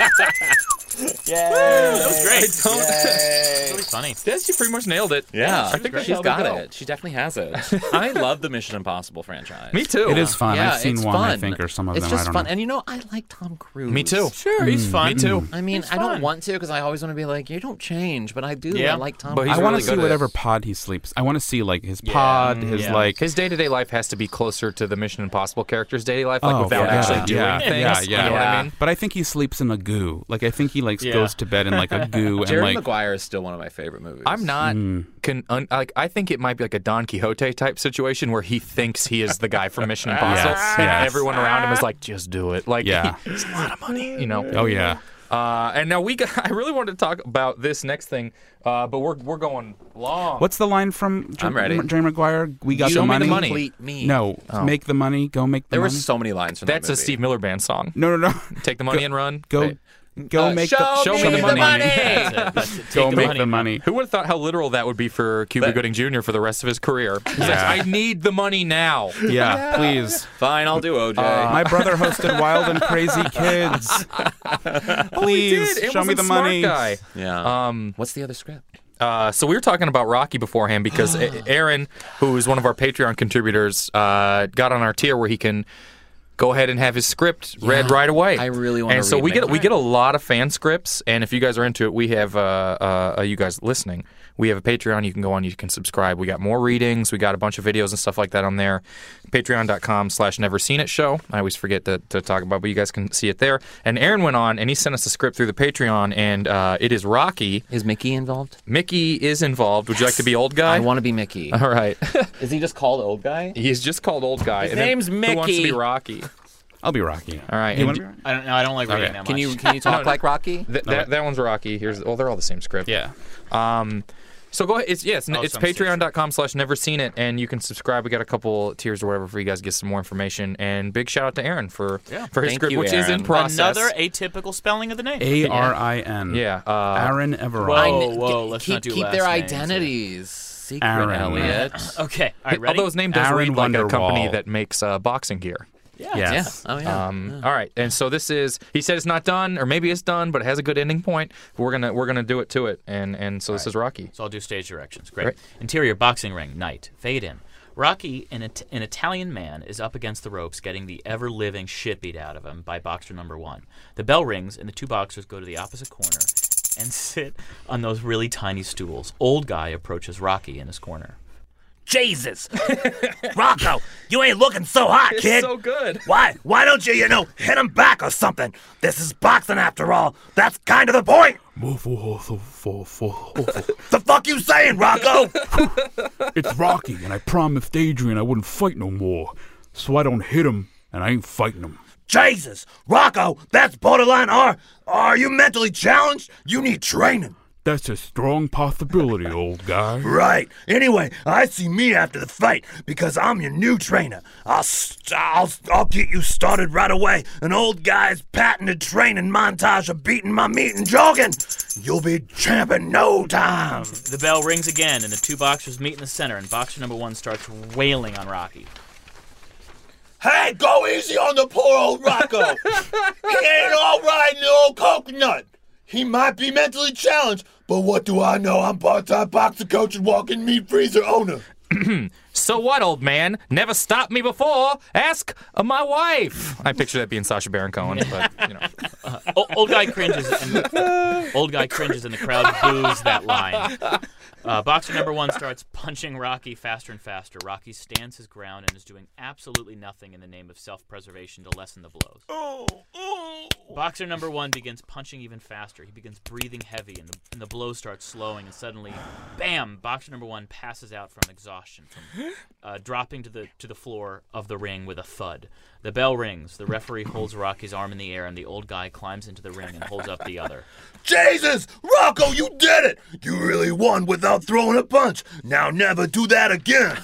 That was great. It's really funny. Yeah, she pretty much nailed it. Yeah, I think she's got it. She definitely has it. I love the Mission Impossible franchise. Me too. It is fun. Yeah, I've seen it's one, fun. I think, or some of it's them. just I don't fun. know. And you know, I like Tom Cruise. Me too. Sure, he's fun. Me too. I mean, It's I don't fun. want to because I always want to be like, you don't change, but I do. Yeah. I like Tom But Cruise. he's I want really to good see at whatever pod he sleeps. I want to see like his pod, his like. His day-to-day life has to be closer to the Mission Impossible character's daily life, like Oh, without yeah, actually doing yeah, things. yeah, You know what I mean? But I think he sleeps in a goo. Like I think he like Yeah. goes to bed in like a goo and Jerry like. Maguire is still one of my favorite movies. I'm not. Like I think it might be like a Don Quixote type situation where he thinks he is the guy from Mission Impossible, Yes, and yes. everyone around him is like, "Just do it." Like, Yeah. it's a lot of money, you know. Oh yeah. And now I really wanted to talk about this next thing, but we're going long. What's the line from I'm ready. Jerry Maguire? We got Show the me the money. money. Complete me. No, make the money. Go make the There were money. so many lines from That's that a movie. Steve Miller Band song. No. Take the money and run. Go. Wait. Go make show the me the money. That's it. That's it. Go Take make the money. Who would have thought how literal that would be for Cuba Gooding Jr. for the rest of his career? He's like, Yeah. I need the money now. Yeah, please. Fine, I'll do OJ. My brother hosted Wild and Crazy Kids. Please It show was me a the smart money. guy. yeah. What's the other script? So we were talking about Rocky beforehand because Aaron, who is one of our Patreon contributors, got on our tier where he can go ahead and have his script read right away. I really wanna And so read we it. get a lot of fan scripts, and if you guys are into it, we have you guys listening. We have a Patreon. You can go on. You can subscribe. We got more readings. We got a bunch of videos and stuff like that on there. Patreon.com/NeverSeenItShow. I always forget to talk about, but you guys can see it there. And Aaron went on and he sent us a script through the Patreon, and it is Rocky. Is Mickey involved? Mickey is involved. Would you like to be old guy? I want to be Mickey. All right. Is he just called old guy? He's just called old guy. His And then name's Who wants to Mickey. be Rocky? I'll be Rocky. All right. You and want to be Rocky? I don't like reading that much. Can you talk like Rocky? that one's Rocky. They're all the same script. Yeah. So go ahead. It's some patreon.com/neverseenit, and you can subscribe. We got a couple tiers or whatever for you guys to get some more information. And big shout out to Aaron for his Thank script, you, which is in Aaron. process. Another atypical spelling of the name. Arin. Yeah. Aaron Everall. Whoa, let's keep not do keep last their names. identities secret, Aaron. Elliot. Okay, all right, ready? Although his name does Aaron read like a Wonderwall. company that makes boxing gear. Yes. Yeah. Oh yeah. All right, and so this is. He said it's not done, or maybe it's done, but it has a good ending point. We're gonna do it to it, and so this is Rocky. So I'll do stage directions. Great. Right. Interior boxing ring, night. Fade in. Rocky, an Italian man, is up against the ropes getting the ever-living shit beat out of him by boxer number one. The bell rings, and the two boxers go to the opposite corner and sit on those really tiny stools. Old guy approaches Rocky in his corner. Jesus. Rocco, you ain't looking so hot, kid. So good. Why don't you, hit him back or something? This is boxing after all. That's kind of the point. The fuck you saying, Rocco? It's Rocky, and I promised Adrian I wouldn't fight no more. So I don't hit him, and I ain't fighting him. Jesus, Rocco, that's borderline. Are you mentally challenged? You need training. That's a strong possibility, old guy. Right. Anyway, I see me after the fight because I'm your new trainer. I'll get you started right away. An old guy's patented training montage of beating my meat and jogging. You'll be champ in no time. The bell rings again, and the two boxers meet in the center, and boxer number one starts wailing on Rocky. Hey, go easy on the poor old Rocco. He ain't all right in the old coconut. He might be mentally challenged, but what do I know? I'm part-time boxer coach and walk-in meat freezer owner. So what, old man? Never stopped me before. Ask my wife. I picture that being Sacha Baron Cohen, but you know. Old guy cringes, and the crowd boos that line. Boxer number one starts punching Rocky faster and faster. Rocky stands his ground and is doing absolutely nothing in the name of self-preservation to lessen the blows. Boxer number one begins punching even faster. He begins breathing heavy, and the blows start slowing, and suddenly, bam! Boxer number one passes out from exhaustion, from dropping to the floor of the ring with a thud. The bell rings. The referee holds Rocky's arm in the air, and the old guy climbs into the ring and holds up the other. Jesus! Rocco, you did it! You really won without throwing a punch. Now never do that again.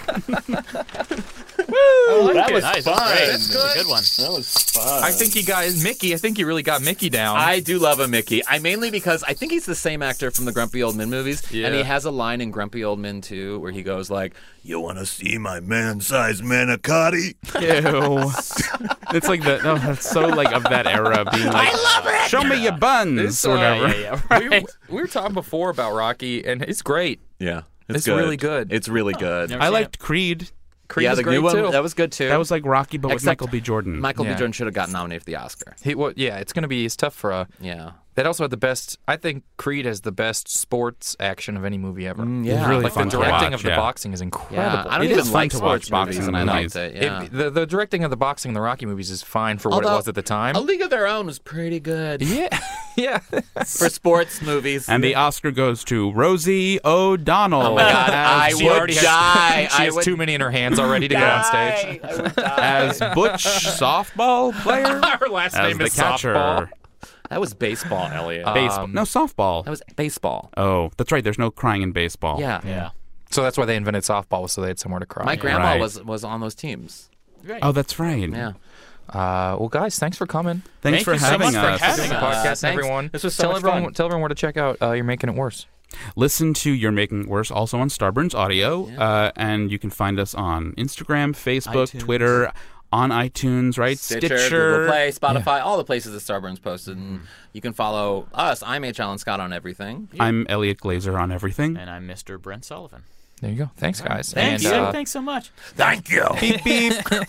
That was Nice, fun. that's great. That's a good one. That was fun. I think he really got Mickey down. I do love a Mickey. Mainly because I think he's the same actor from the Grumpy Old Men movies. Yeah. And he has a line in Grumpy Old Men 2 where he goes like, You want to see my man-sized manicotti? Ew. It's like that's so like of that era being like, I love it. Show me your buns or whatever. Yeah, right. we were talking before about Rocky, and it's great. yeah. It's really good. It's really good. Never I seen liked Creed. Creed yeah, was the great new one, too. that was good too. That was like Rocky, but with Except Michael B. Jordan. Michael B. Yeah. Jordan should have gotten nominated for the Oscar. It's going to be tough for Yeah. That also had the best. I think Creed has the best sports action of any movie ever. yeah. It's really like fun the to directing watch, of the yeah. boxing is Yeah, incredible. I don't It even is fun like to sports watch movies, boxing and I movies. liked it. Yeah. The directing of the boxing in the Rocky movies is fine for what it Although, was at the time. A League of Their Own was pretty good Yeah, yeah. for sports movies. And the Oscar goes to Rosie O'Donnell. Oh my God, I as, She would already die. She I has would too many in her hands already to get on stage. I would die. as Butch softball player. Her last As name the is catcher. Softball. That was baseball, Elliot. Baseball. No, softball. that was baseball. Oh, that's right. There's no crying in baseball. Yeah. Yeah. So that's why they invented softball, so they had somewhere to cry. My grandma Right. was on those teams. Oh, that's right. Yeah. Well, guys, thanks for coming. Thanks Thank for you so having much for us. having The us. podcast, thanks. everyone. This was so tell much everyone, fun. Tell everyone where to check out You're Making It Worse. Listen to You're Making It Worse also on Starburns Audio, and you can find us on Instagram, Facebook, iTunes. Twitter, on iTunes, right? Stitcher, Google Play, Spotify, all the places that Starburns posted. And you can follow us. I'm H. Allen Scott on everything. I'm Elliot Glazer on everything. And I'm Mr. Brent Sullivan. There you go. Thanks, guys. Thanks. And, Thanks so much. Thank you. Beep, beep.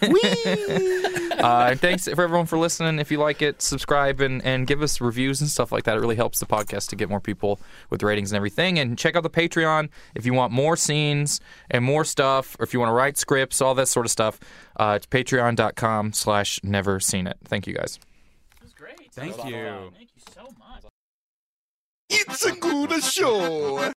and thanks for everyone for listening. If you like it, subscribe and give us reviews and stuff like that. It really helps the podcast to get more people with ratings and everything. And check out the Patreon if you want more scenes and more stuff, or if you want to write scripts, all that sort of stuff. It's patreon.com/neverseenit. Thank you, guys. That was great. Thank you. Thank you so much. It's a good show.